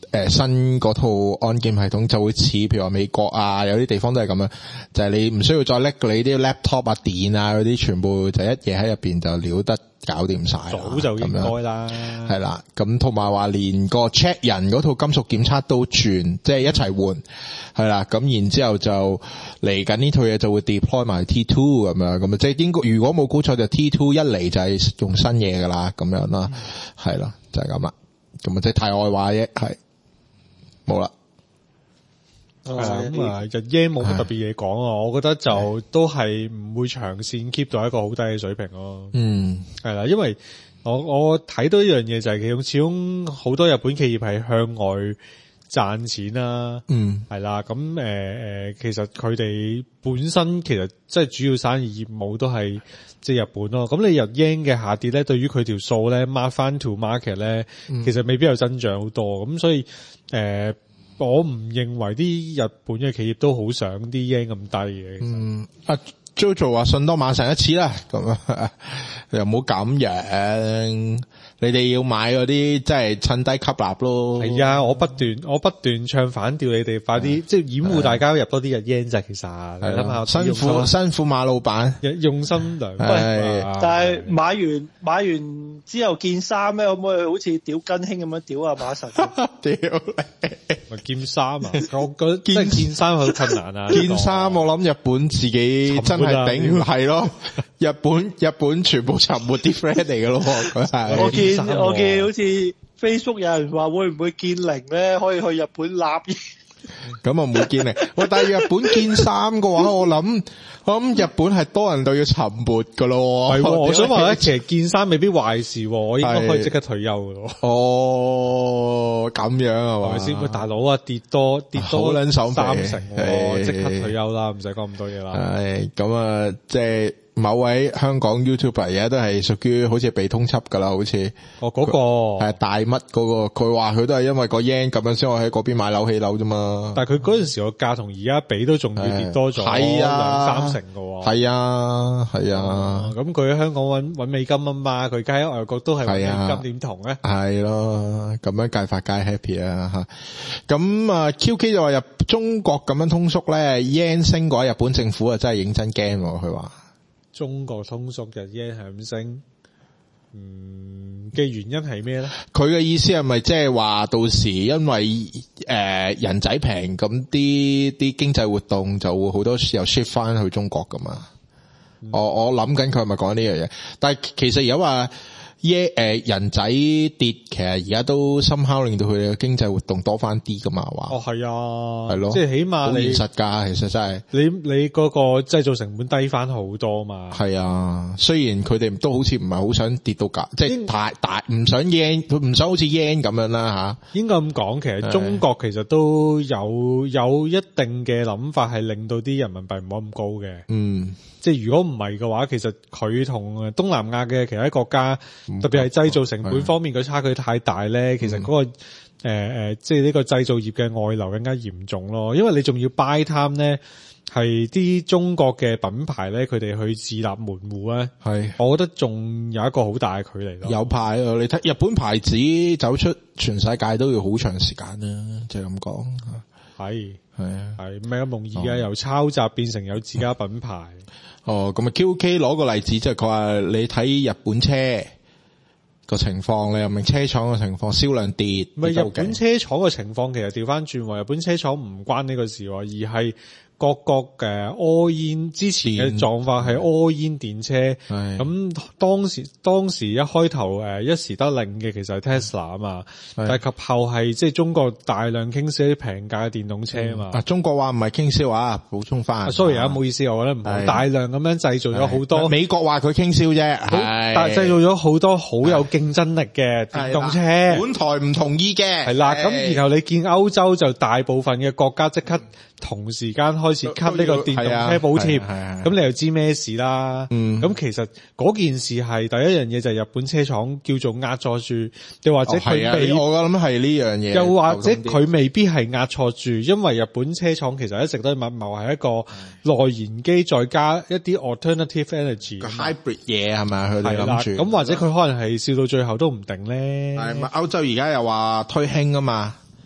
新嗰套安檢系統就會似譬如話美國啊，有啲地方都係咁樣，就係你唔需要再拎你啲 laptop 啊、電啊嗰啲，全部就一嘢喺入邊就撩得搞掂晒。 早就應該啦， 係啦。咁同埋話連個 check 人嗰套金屬檢測都轉，即係一齊換，係啦。咁然之後就嚟緊呢套嘢就會 deploy 埋 T2 咁樣，咁啊即係應該如果冇估錯就 T2 一嚟就係用新嘢噶啦，咁樣啦，係啦，就係咁啦。咁啊即係題外話啫，係。冇啦， 係啦，咁啊，日圓冇乜特別嘢講啊，我覺得就都係唔會長線 keep 到一個好低嘅水平咯。係啦，因為我睇到一樣嘢就係始終好多日本企業係向外賺錢啦。係啦，咁其實佢哋本身其實即係主要生意業務都係即係日本咯。咁你日圓嘅下跌咧，對於佢條數咧 mark 翻 to market 咧，其實未必有增長好多。咁所以我唔認為啲日本嘅企業都好想啲 yen 咁低嘅。 Jojo 話信多晚上一次啦，咁啊又冇咁樣。你哋要買嗰啲即係趁低吸納咯。 係啊，我不斷唱反調，你哋快啲即係掩護大家入多啲日圓啫。其實你諗下， 辛苦馬老闆用心良苦。 但係買完之後件衫咧，可唔可以好似屌根興咁樣屌阿馬神？ 屌咪件衫啊！我覺得即係件衫好困難啊。 件衫我諗日本自己真係頂唔係咯。日本全部沉沒啲 friend 嚟嘅咯。佢係我見好似 Facebook 有人話會唔會見零咧，可以去日本立。 咁啊冇見零。喂，但係日本件衫嘅話，我諗日本係多人到要沉沒噶咯。 係，我想話咧，其實件衫未必壞事，我應該可以即刻退休噶咯。 哦，咁樣係嘛？ 係咪先？喂，大佬啊，跌多好撚手 3成，即刻退休啦，唔使講咁多嘢啦。 係咁啊，即係。某位香港 YouTuber 而家都係屬於好似被通緝噶啦，好似嗰個係大乜嗰個，佢話佢都係因為個 yen 咁樣先可以喺嗰邊買樓起樓啫嘛。 但係佢嗰陣時個價同而家比都仲要跌多咗2-3成噶喎。 係啊， 咁佢喺香港搵美金啊嘛，佢喺外國都係搵美金，點同咧？ 係咯，咁樣計法梗係 happy 啊吓。咁啊 QK 就話入中國咁樣通縮咧 ，yen 升嘅話，日本政府啊真係認真驚，佢話。 中國通縮日圓係咁升，嘅原因係咩咧？ 佢嘅意思係咪即係話到時因為人仔平，咁啲經濟活動就會好多時候 shift 翻去中國噶嘛？我諗緊佢係咪講呢樣嘢？但係其實而家話人仔跌，其實而家都somehow令到佢哋嘅經濟活動多翻啲噶嘛？話係啊， 係咯， 即係起碼你現實㗎，其實真係你嗰個製造成本低翻好多嘛。係啊，雖然佢哋都好似唔係好想跌到價，即係太大，唔想 yen， 佢唔想好似 yen 咁樣啦吓。 應該咁講，其實中國其實都有一定嘅諗法，係令到啲人民幣唔好咁高嘅。即係如果唔係嘅話，其實佢同東南亞嘅其他國家，特別係製造成本方面嘅差距太大咧，其實嗰個即係呢個製造業嘅外流更加嚴重咯。因為你仲要 buy time 咧，係啲中國嘅品牌咧，佢哋去自立門戶咧，係我覺得仲有一個好大嘅距離咯。 有排啊，你睇日本牌子走出全世界都要好長時間啦，就係咁講。 係咩咁容易啊？由抄襲變成有自家品牌。 咁啊 QK 攞個例子，即係佢話你睇日本車個情況，你又明車廠個情況銷量跌。 唔係日本車廠個情況，其實調翻轉，日本車廠唔關呢個事，而係各國嘅 all in 之前嘅狀況係 all in 電車。咁當時一開頭一時得令嘅其實係 Tesla 啊嘛，但係及後係即係中國大量傾銷啲平價嘅電動車啊嘛。 中國話唔係傾銷啊，補充翻。 sorry 啊，唔好意思，我覺得唔好大量咁樣製造咗好多。 美國話佢傾銷啫， 但係製造咗好多好有競爭力嘅電動車。 本台唔同意嘅。 係啦，咁然後你見歐洲就大部分嘅國家即刻同時間開始 cut 呢個電動車補貼，咁你又知咩事啦？咁其實嗰件事係第一樣嘢就係日本車廠叫做壓錯住，又或者佢我諗係呢樣嘢， 又或者佢未必係壓錯住，因為日本車廠其實一直都密謀係一個內燃機再加一啲 alternative energy hybrid 嘢係咪？佢哋諗住咁，或者佢可能係笑到最後都唔定咧。 係咪歐洲而家又話推氫啊嘛？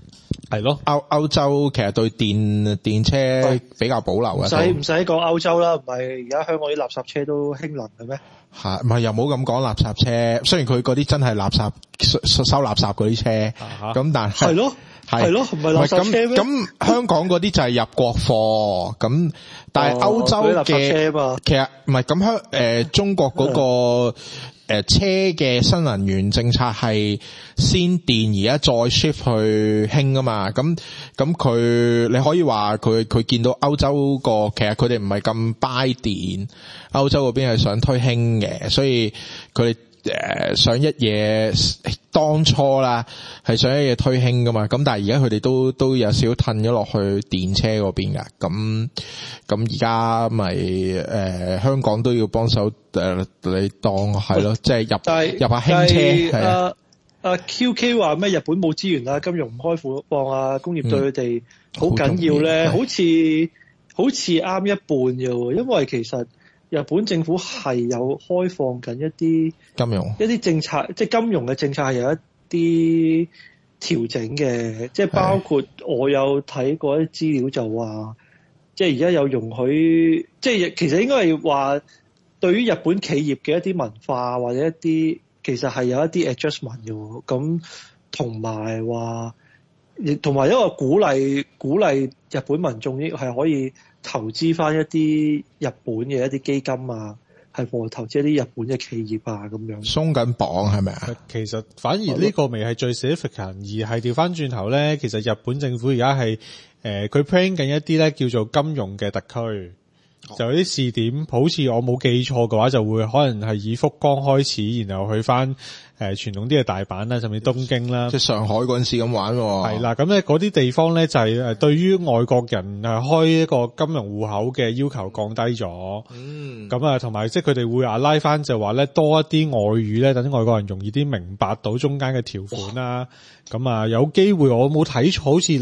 係咯， 歐洲其實對電車比較保留嘅。 唔使講歐洲啦，唔係而家香港啲垃圾車都興能嘅咩？ 係，唔係又冇咁講垃圾車，雖然佢嗰啲真係垃圾收垃圾嗰啲車，咁但係係咯，唔係垃圾車咩？ 咁香港嗰啲就係入國貨，咁但係歐洲嘅其實唔係咁中國嗰個車嘅新能源政策係先電而家再 shift 去氫啊嘛，咁佢你可以話佢見到歐洲個其實佢哋唔係咁 buy 電，歐洲嗰邊係想推氫嘅，所以佢哋想一嘢當初啦係想一嘢推氫噶嘛，咁但係而家佢哋都有少少褪咗落去電車嗰邊噶，咁而家咪香港都要幫手你當係咯，即係入下氫車係啊。QK 話咩日本冇資源啊，金融唔開放啊，工業對佢哋好緊要咧，好似啱一半嘅，因為其實日本政府係有開放緊一啲一啲政策，即係金融嘅政策係有一啲調整嘅，即係包括我有睇過一啲資料就話，即係而家有容許，即係其實應該係話對於日本企業嘅一啲文化或者一啲其實係有一啲 adjustment 嘅，咁同埋一個鼓勵日本民眾係可以投資翻一啲日本嘅一啲基金啊，係幫投資一啲日本嘅企業啊咁樣。 鬆緊綁係咪啊？ 其實反而呢個未係最 significant，而係調翻轉頭咧，其實日本政府而家係佢 plan 緊一啲咧叫做金融嘅特區。就有啲試點，好似我冇記錯嘅話，就會可能係以福岡開始，然後去翻傳統啲嘅大阪啦，甚至東京啦， 即係上海嗰陣時咁玩喎。 係啦，咁咧嗰啲地方咧就係對於外國人開一個金融戶口嘅要求降低咗。咁啊，同埋即係佢哋會拉翻就話咧多一啲外語咧，等啲外國人容易啲明白到中間嘅條款啦。咁啊，有機會我冇睇錯，好似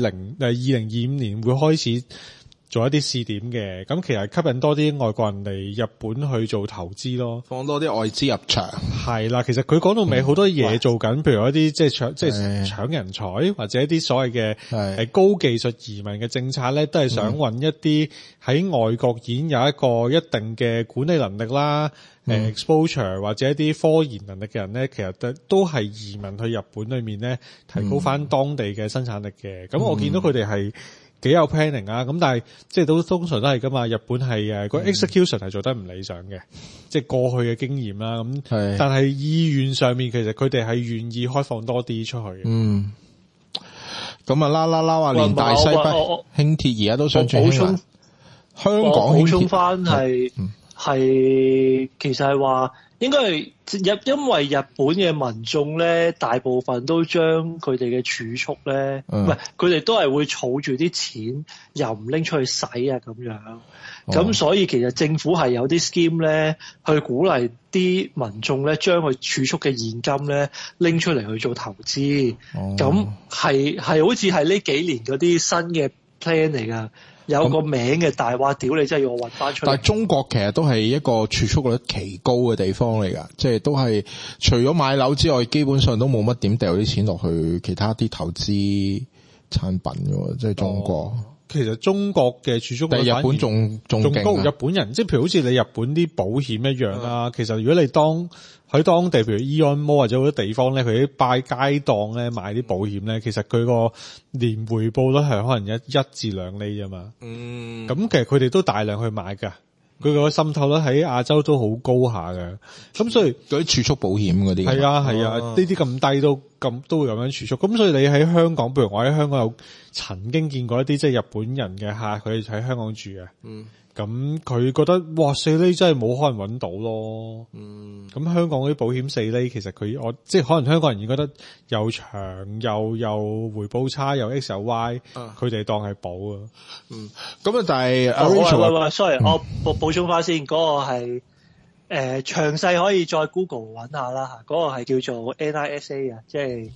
2025年會開始做一啲試點嘅，咁其實吸引多啲外國人嚟日本去做投資咯， 放多啲外資入場。 係啦，其實佢講到尾好多嘢做緊，譬如一啲即係搶人才，或者一啲所謂嘅高技術移民嘅政策咧，都係想揾一啲喺外國已經有一個一定嘅管理能力啦，exposure 或者一啲科研能力嘅人咧，其實都係移民去日本裏面咧，提高翻當地嘅生產力嘅。咁我見到佢哋係幾有 planning 啊，咁但係即係都通常都係噶嘛，日本係個 execution 係做得唔理想嘅，即係過去嘅經驗啦，咁但係意願上面其實佢哋係願意開放多啲出去。 咁啊話連大西北輕鐵而家都想轉香港補充翻係其實係話應該係因為日本嘅民眾咧，大部分都將佢哋嘅儲蓄咧，唔係佢哋都係會儲住啲錢，又唔拎出去使啊咁樣。咁所以其實政府係有啲 scheme 咧，去鼓勵啲民眾咧，將佢儲蓄嘅現金咧拎出嚟去做投資。咁係好似係呢幾年嗰啲新嘅 plan 嚟㗎。有個名嘅大話屌你真係要我揾翻出嚟。 但係中國其實都係一個儲蓄率奇高嘅地方嚟㗎，即係都係除咗買樓之外，基本上都冇乜點掉啲錢落去其他啲投資產品㗎，即係中國。 其實中國嘅儲蓄率日本仲高。日本人即係譬如好似你日本啲保險一樣啦，其實如果你喺當地譬如 Eon Mall 或者好多地方咧，佢啲拜街檔咧買啲保險咧，其實佢個年回報率係可能1至2厘啫嘛。咁其實佢哋都大量去買㗎。佢個滲透率喺亞洲都好高下嘅，咁所以嗰啲儲蓄保險嗰啲係啊，呢啲咁低都會咁樣儲蓄。咁所以你喺香港，譬如我喺香港有曾經見過一啲即係日本人嘅客，佢哋喺香港住嘅。咁佢覺得哇4厘真係冇可能揾到咯。咁香港嗰啲保險4厘，其實即係可能香港人已經覺得又長又回報差又 X 又 Y， 佢哋當係保啊。 咁但係喂，sorry，我補充翻先，嗰個係詳細可以再 Google 揾下啦。嗰個係叫做 NISA 啊，即係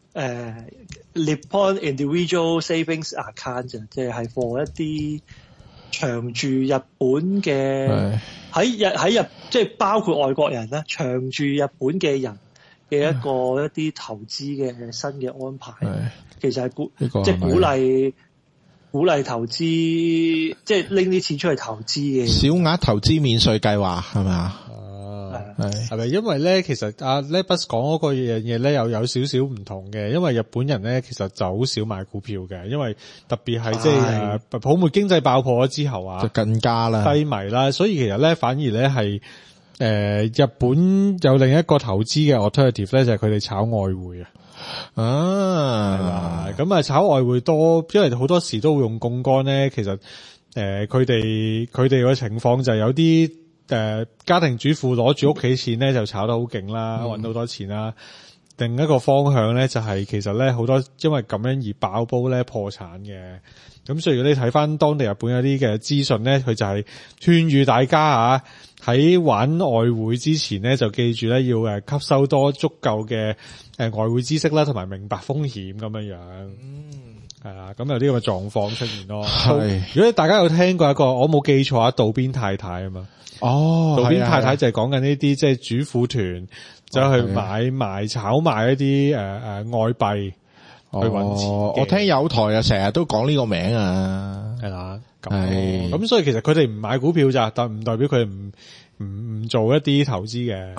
Nippon Individual Savings Account， 即係 for 一啲長住日本嘅喺日即係包括外國人啦，長住日本嘅人嘅一啲投資嘅新嘅安排，其實係即係鼓勵投資，即係拎啲錢出嚟投資嘅小額投資免稅計劃係咪啊？ 係咪？因為咧，其實阿 Lebus 講嗰個樣嘢咧，有少少唔同嘅。因為日本人咧，其實就好少買股票嘅，因為特別係即係泡沫經濟爆破咗之後啊， 就更加啦低迷啦。所以其實咧，反而咧係日本有另一個投資嘅 alternative 咧，就係佢哋炒外匯啊。咁啊，炒外匯多，因為好多時都會用槓桿咧。其實佢哋個情況就係有啲家庭主婦攞住屋企錢咧就炒得好勁啦，搵到好多錢啦。另一個方向咧就係其實咧好多因為咁樣而爆煲咧破產嘅。咁所以如果你睇翻當地日本有啲嘅資訊咧，佢就係勸喻大家啊，喺玩外匯之前咧就記住咧要吸收多足夠嘅外匯知識啦，同埋明白風險咁樣樣。係啊，咁有啲咁嘅狀況出現咯。係，如果大家有聽過一個，我冇記錯啊，渡邊太太啊嘛。渡邊太太就係講緊呢啲即係主婦團走去買賣炒賣一啲外幣去搵錢。 我聽有台啊，成日都講呢個名啊， 係啦。咁所以其實佢哋唔買股票咋，但唔代表佢唔做一啲投資嘅。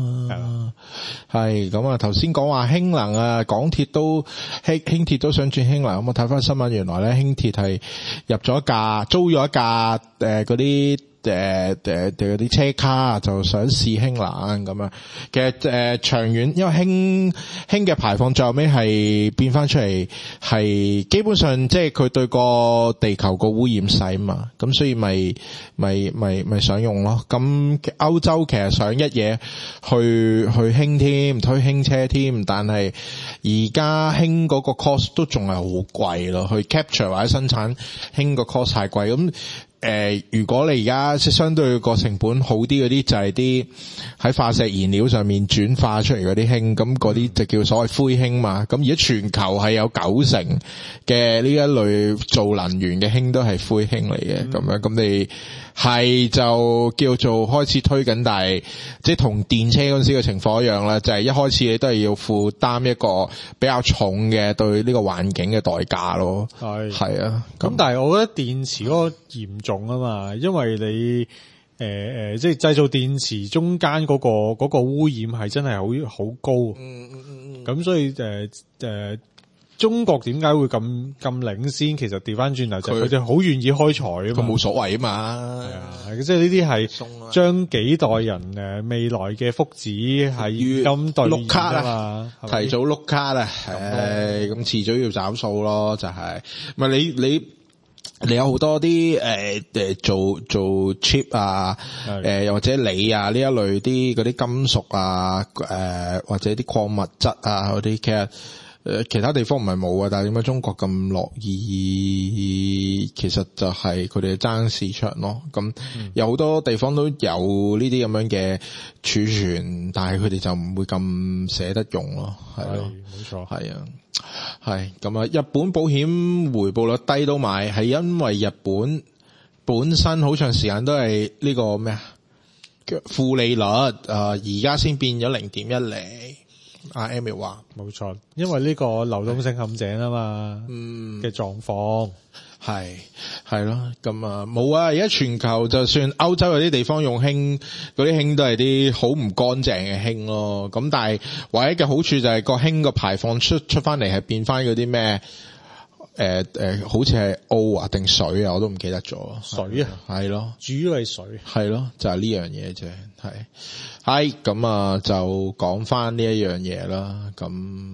係咁啊！頭先講話氫能啊，港鐵都輕鐵都想轉氫能。咁我睇翻新聞，原來咧輕鐵係入咗一架租咗一架嗰啲嗰啲車卡，就想試氫能咁啊。其實長遠，因為氫嘅排放最後尾係變翻出嚟，係基本上即係佢對個地球個污染細嘛，咁所以咪想用咯。咁歐洲其實想一嘢去氫添，推氫車添，但係而家氫嗰個 cost 都仲係好貴咯，去 capture 或者生產氫個 cost 太貴咁。如果你而家即係相對個成本好啲嗰啲，就係啲喺化石燃料上面轉化出嚟嗰啲氫，咁嗰啲就叫所謂灰氫嘛。咁而家全球係有90%嘅呢一類做能源嘅氫都係灰氫嚟嘅，咁樣咁你係就叫做開始推緊，但係即係同電車嗰陣時嘅情況一樣啦，就係一開始你都係要負擔一個比較重嘅對呢個環境嘅代價咯。係啊，咁但係我覺得電池嗰個嚴重啊嘛，因為你即係製造電池中間嗰個污染係真係好高。咁所以中國點解會咁領先？其實調翻轉頭就佢哋好願意開採啊嘛， 佢冇所謂啊嘛。 係啊，即係呢啲係將幾代人未來嘅福祉係咁碌卡啊，提早碌卡啦。咁遲早要找數咯，就係唔係你有好多啲做 chip 啊，又或者鋰啊呢一類啲嗰啲金屬啊，或者啲礦物質啊嗰啲，其實其他地方唔係冇啊，但係點解中國咁樂意？其實就係佢哋爭市場咯。咁有好多地方都有呢啲咁樣嘅儲存，但係佢哋就唔會咁捨得用咯。係咯， 冇錯， 係啊。係咁啊！日本保險回報率低都買，係因為日本本身好長時間都係呢個咩啊負利率，而家先變咗0.1厘。阿 Emil 話冇錯，因為呢個流動性陷阱啊嘛，嘅狀況係咯，咁啊冇啊！而家全球就算歐洲有啲地方用氫，嗰啲氫都係啲好唔乾淨嘅氫咯。咁但係唯一嘅好處就係個氫個排放出翻嚟係變翻嗰啲咩？好似係 O 啊定水啊，我都唔記得咗。 水啊，係咯， 主要係水， 係咯，就係呢樣嘢啫。係咁啊，就講翻呢一樣嘢啦。咁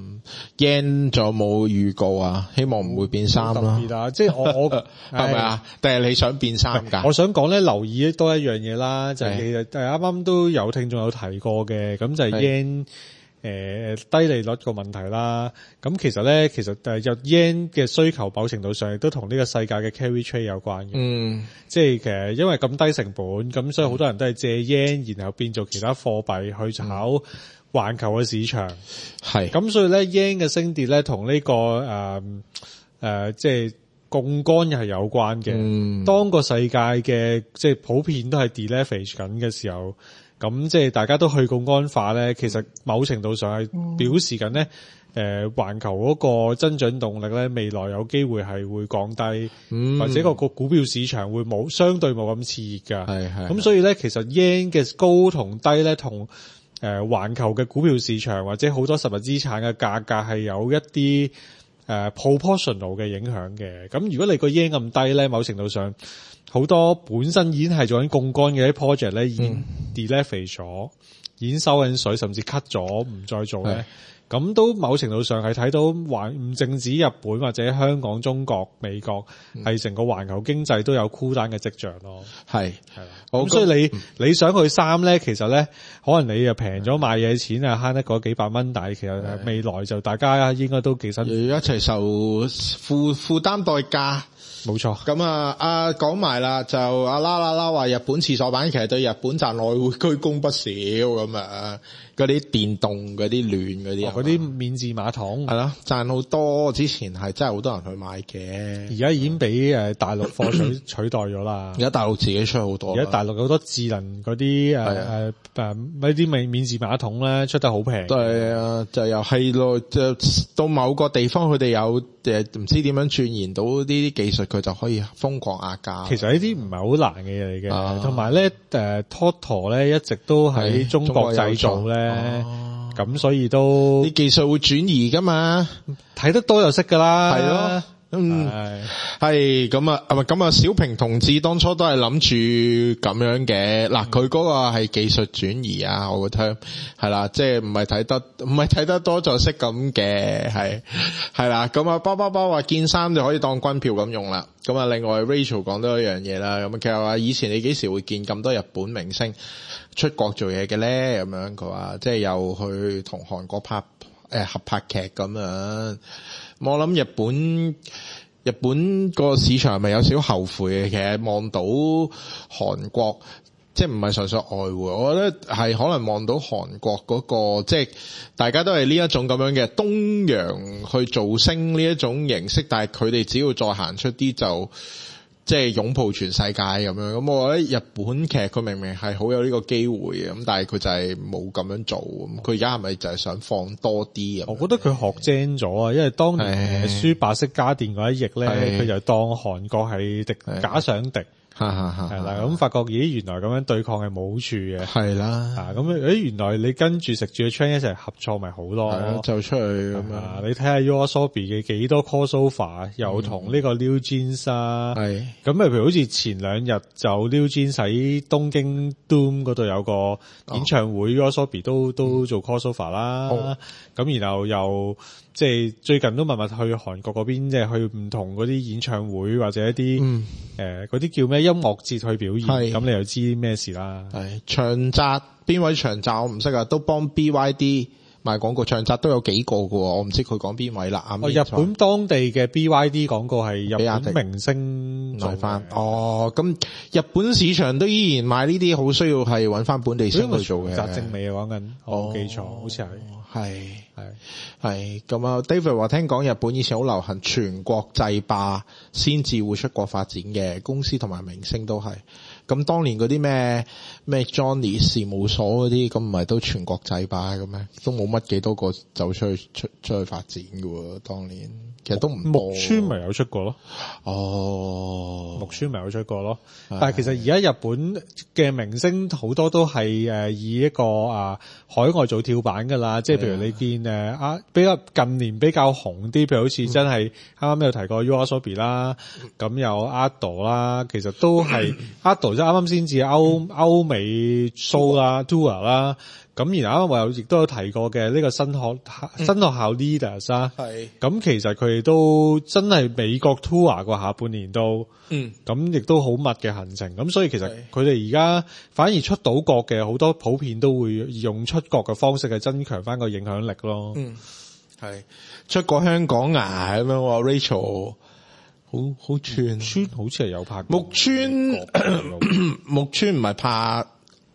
yen 仲有冇預告啊？希望唔會變3啦。 即係我係咪啊？定係你想變3㗎？ 我想講咧，留意多一樣嘢啦，就係其實啱啱都有聽眾有提過嘅，咁就係 yen。低利率個問題啦，咁其實咧，日 yen 嘅需求某程度上亦都同呢個世界嘅 carry trade 有關嘅。即係其實因為咁低成本，咁所以好多人都係借 yen，然後變做其他貨幣去炒環球嘅市場。係咁，所以咧 yen 嘅升跌咧，同呢個即係槓桿係有關嘅。當個世界嘅即係普遍都係 deleverage 緊嘅時候。 咁即係大家都去槓桿化咧，其實某程度上係表示緊咧，環球嗰個增長動力咧，未來有機會係會降低，或者個股票市場會相對冇咁熾熱㗎。咁所以咧，其實 yen 嘅高同低咧，同環球嘅股票市場或者好多實物資產嘅價格係有一啲proportional 嘅影響嘅。咁如果你個 yen 咁低咧，某程度上好多本身已經係做緊槓桿嘅啲 project 咧，已經 deleverage 咗，已經收緊水，甚至 cut 咗唔再做咧。咁都某程度上係睇到唔淨止日本或者香港、中國、美國，係成個環球經濟都有 cool down 嘅跡象咯。係啦，咁所以你想去3咧，其實咧可能你又平咗買嘢錢啊，慳得嗰幾百蚊，但係其實未來就大家應該都幾辛苦，一齊受負擔代價。冇錯。咁講埋啦，就啦話日本廁所板其實對日本賺外匯居功不少咁啊。嗰啲電動嗰啲暖嗰啲，嗰啲免治馬桶係咯，賺好多。之前係真係好多人去買嘅，而家已經俾大陸貨取代咗啦。而家大陸自己出好多，而家大陸好多智能嗰啲呢啲免治馬桶咧出得好平。對啊，就又係咯，就到某個地方佢哋有唔知點樣鑽研到呢啲技術，佢就可以瘋狂壓價。其實呢啲唔係好難嘅嘢嚟嘅，同埋咧TOTO 咧一直都喺中國製造咧。咁所以都啲技術會轉移噶嘛，睇得多就識噶啦，係咯，係咁啊，小平同志當初都係諗住咁樣嘅，嗱，佢嗰個係技術轉移啊，我覺得係啦，即係唔係睇得多就識咁嘅，係啦，咁啊，包話件衫就可以當軍票咁用啦，咁啊，另外 Rachel 講多一樣嘢啦，咁其實話以前你幾時會見咁多日本明星出國做嘢嘅咧？咁樣佢話即係又去同韓國合拍劇咁樣。我諗日本個市場係咪有少少後悔嘅？其實望到韓國即係唔係純粹外匯，我覺得係可能望到韓國嗰個即係大家都係呢一種咁樣嘅東洋去造星呢一種形式，但係佢哋只要再行出啲就即係擁抱全世界咁樣，咁我覺得日本劇佢明明係好有呢個機會嘅，咁但係佢就係冇咁樣做，咁佢而家係咪就係想放多啲啊？我覺得佢學精咗啊，因為當年輸白色家電嗰一役咧，佢就當韓國係假想敵。係啦，咁發覺咦，原來咁樣對抗係冇好處嘅。係啦，咁原來你跟住食住個 train 一齊合作咪好咯，就出去咁樣。你睇下 YOASOBI 嘅幾多 crossover，又同呢個 New Jeans 係咁譬如好似前2日就 New Jeans 喺東京 Doom 嗰度有個演唱會，YOASOBI 都做 crossover 啦。咁然後又即係最近都密密去韓國嗰邊，即係去唔同嗰啲演唱會或者一啲嗰啲叫咩音樂節去表演，咁你就知咩事啦。係長澤，邊位長澤我唔識啊，都幫 BYD 賣廣告，長澤都有幾個㗎喎，我唔知佢講邊位啦。日本當地嘅 BYD 廣告係日本明星做翻。咁日本市場都依然賣呢啲，好需要係揾翻本地先去做嘅。澤正美講緊，我冇記錯，好似係咁啊 David 話聽講日本以前好流行全國制霸先至會出國發展嘅，公司同埋明星都係。咁當年嗰啲咩 Johnny 事務所嗰啲，咁唔係都全國制霸嘅咩？都冇乜幾多個走出去發展嘅喎，當年其實都唔多。木村咪有出過咯。木村咪有出過咯。但係其實而家日本嘅明星好多都係以一個海外做跳板㗎啦，即係譬如你見比較近年比較紅啲，譬如好似真係啱啱有提過 YOASOBI 啦，咁有 Ado 啦，其實都係 Ado 即係啱啱先至歐美 show 啦 tour 啦，咁然後啱啱我又亦都有提過嘅呢個新學校 leaders 啦，咁其實佢哋都真係美國 tour 個下半年都，咁亦都好密嘅行程，咁所以其實佢哋而家反而出到國嘅好多普遍都會用出國嘅方式去增強翻個影響力咯。係出過香港咁樣喎 Rachel。好串，好似係有拍木村唔係拍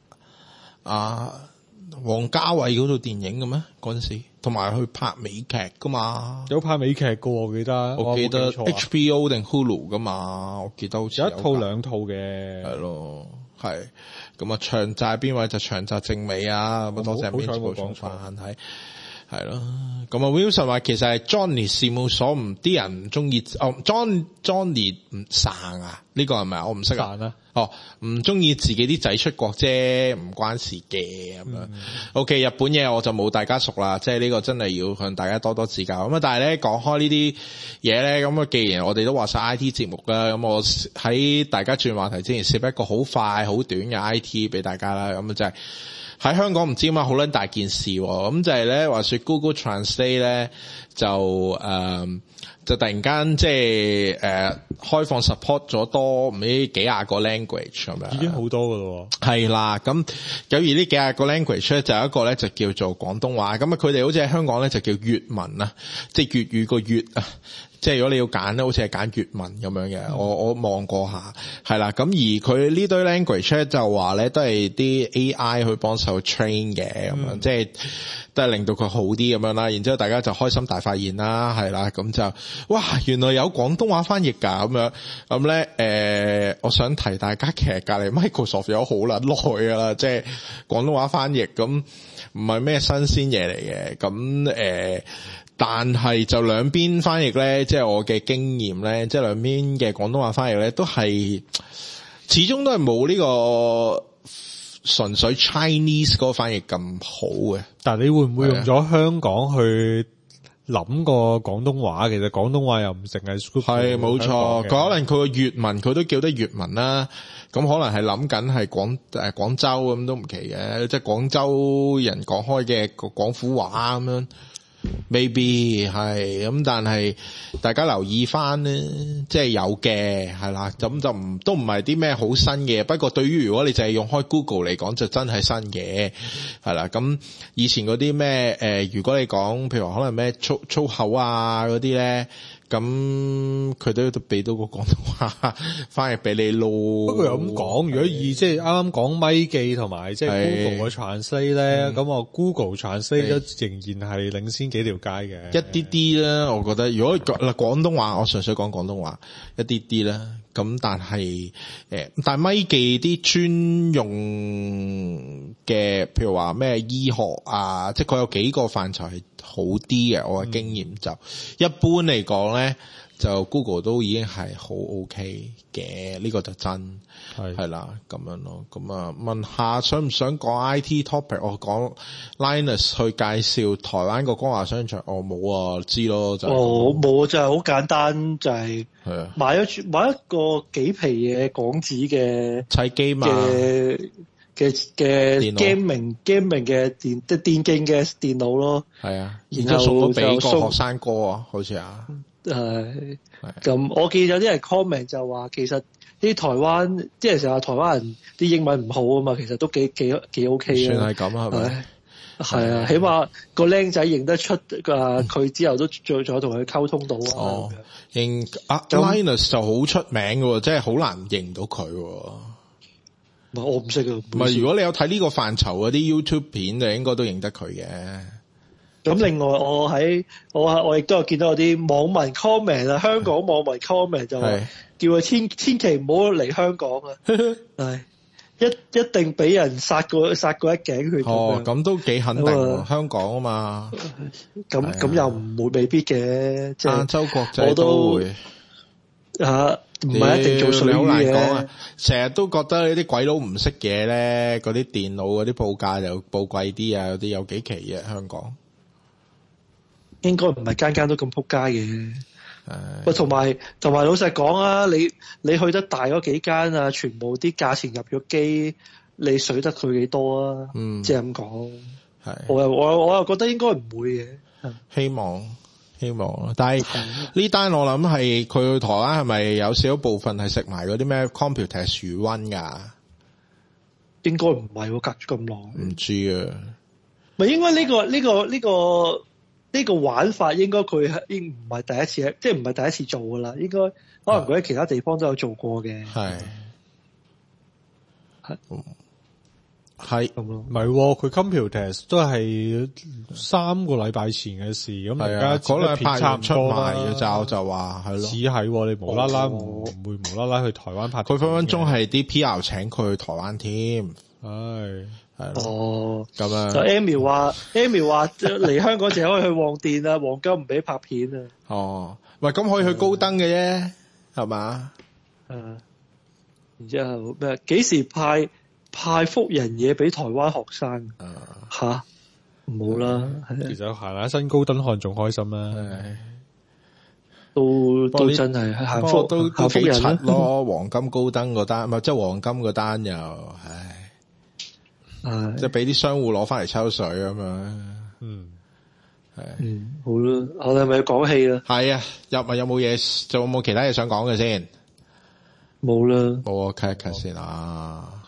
王家衛嗰套電影嘅咩？嗰陣時同埋去拍美劇噶嘛？有拍美劇噶，我記得 HBO 定 Hulu 噶嘛？我記得好似有一套兩套嘅，係咯， 係咁啊，長澤邊位就長澤正美啊，咁多謝邊補充翻係咯。咁啊 Wilson 話其實係 Johnny 事務所啲人唔中意Johnny 唔散啊，呢個係咪我唔識啊？唔中意自己啲仔出國啫，唔關事嘅咁樣。OK， 日本嘢我就冇大家熟啦，即係呢個真係要向大家多多指教。咁啊，但係咧講開呢啲嘢咧，咁啊，既然我哋都話晒 IT 節目啦，咁我喺大家轉話題之前，攝一個好快好短嘅 IT 俾大家啦。咁啊，就係喺香港唔知嘛，好撚大件事喎。咁就係咧話說 Google Translate 咧就突然間即係開放 support 咗多唔知幾廿個 language 咁樣， 已經好多噶咯。 係啦，咁假如呢幾廿個 language 咧，就有一個咧就叫做廣東話。咁啊，佢哋好似喺香港咧就叫粵文啊，即係粵語個粵啊。即係如果你要揀咧，好似係揀粵文咁樣嘅。我望過下，係啦。咁而佢呢堆 language 咧就話咧都係啲 AI 去幫手 train 嘅咁樣，即係都係令到佢好啲咁樣啦。然之後大家就開心大發現啦，係啦。咁就哇，原來有廣東話翻譯㗎咁樣。咁咧我想提大家，其實隔離 Microsoft 有好撚耐㗎啦，即係廣東話翻譯，咁唔係咩新鮮嘢嚟嘅。咁但係就兩邊翻譯咧，即係我嘅經驗咧，即係兩邊嘅廣東話翻譯咧，都係始終都係冇呢個純粹 Chinese 嗰個翻譯咁好嘅。 但係你會唔會用咗香港去諗個廣東話？其實廣東話又唔淨係係冇錯，佢可能佢個粵文佢都叫得粵文啦。咁可能係諗緊係廣州咁都唔奇嘅，即係廣州人講開嘅廣府話咁樣。maybe 係咁，但係大家留意翻咧，即係有嘅係啦，咁就都唔係啲咩好新嘅。不過對於如果你就係用開 Google 嚟講，就真係新嘅係啦。咁以前嗰啲咩如果你講譬如話可能咩粗口啊嗰啲咧，咁佢都俾到個廣東話翻譯俾你咯。 不過又咁講，如果以即係啱啱講咪記同埋即係 Google 嘅 Translate 咧，咁我 Google Translate 都仍然係領先幾條街嘅。 一啲啲啦，我覺得如果廣東話，我純粹講廣東話一啲啲啦。咁但係但係咪記啲專用嘅，譬如話咩醫學啊，即係佢有幾個範疇係好啲嘅。我嘅經驗就一般嚟講咧，就 Google 都已經係好 OK 嘅，呢個就真係啦咁樣咯。咁啊，問下想唔想講 IT topic？我講 Linus 去介紹台灣個光華商場，我冇啊，知咯就冇，就係好簡單，就係買一個幾皮嘢港紙嘅砌機嘛嘅 gaming 嘅電競嘅電腦咯。係啊， 然之後送咗俾個學生哥啊，好似啊。 咁我見有啲人 comment 就話，其實啲台灣即係成日話台灣人啲英文唔好啊嘛，其實都幾 OK 啊。 算係咁啊，係咪？ 係啊，起碼個僆仔認得出佢之後都再同佢溝通到啊。 哦，認Linus 就好出名嘅，即係好難認到佢。 我唔識啊。 唔係，如果你有睇呢個範疇嗰啲 YouTube 片，就應該都認得佢嘅。 咁另外我亦都有見到有啲網民 comment 啊，香港網民 comment 就話叫佢千祈唔好嚟香港啊，係一定俾人殺過一頸血。 哦，咁都幾肯定，香港啊嘛。 咁又唔會未必嘅，即係亞洲國際都會唔係一定做水魚嘅。 成日都覺得呢啲鬼佬唔識嘢咧，嗰啲電腦嗰啲報價又報貴啲啊，有啲有幾奇嘅香港。 應該唔係間間都咁撲街嘅。喂，同埋老實講啊，你去得大嗰幾間啊，全部啲價錢入咗機，你水得佢幾多啊？即係咁講。係，我又覺得應該唔會嘅。 希望，但係呢單我諗係佢去台灣係咪有少部分係食埋嗰啲咩 Computex 薯瘟㗎？ 應該唔係喎，隔咗咁耐。唔知啊。 咪應該呢個玩法應該佢應唔係第一次，即係唔係第一次做噶啦，應該可能佢喺其他地方都有做過嘅。係係咁咯， 唔係佢 Computex 都係3個禮拜前嘅事，咁而家嗰兩片差唔出賣嘅就話係咯， 似係你無啦啦唔會無啦啦去台灣拍， 佢分分鐘係啲 PR 請佢去台灣添， 係哦咁樣。 就 Amy 話嚟香港淨可以去旺電啊，黃金唔俾拍片啊。 哦，喂，咁可以去高登嘅啫，係嘛？ 然之後咩？幾時派福人嘢俾台灣學生？吓，唔好啦。 其實行下新高登看仲開心啦， 都真係行福都幾柒咯。黃金高登嗰單，唔係即係黃金嗰單又，即係俾啲商戶攞翻嚟抽水咁樣。 好啦，我哋係咪要講戲啦？ 係啊，有冇嘢？仲有冇其他嘢想講嘅先？ 冇啦， 冇啊，cut 先啊。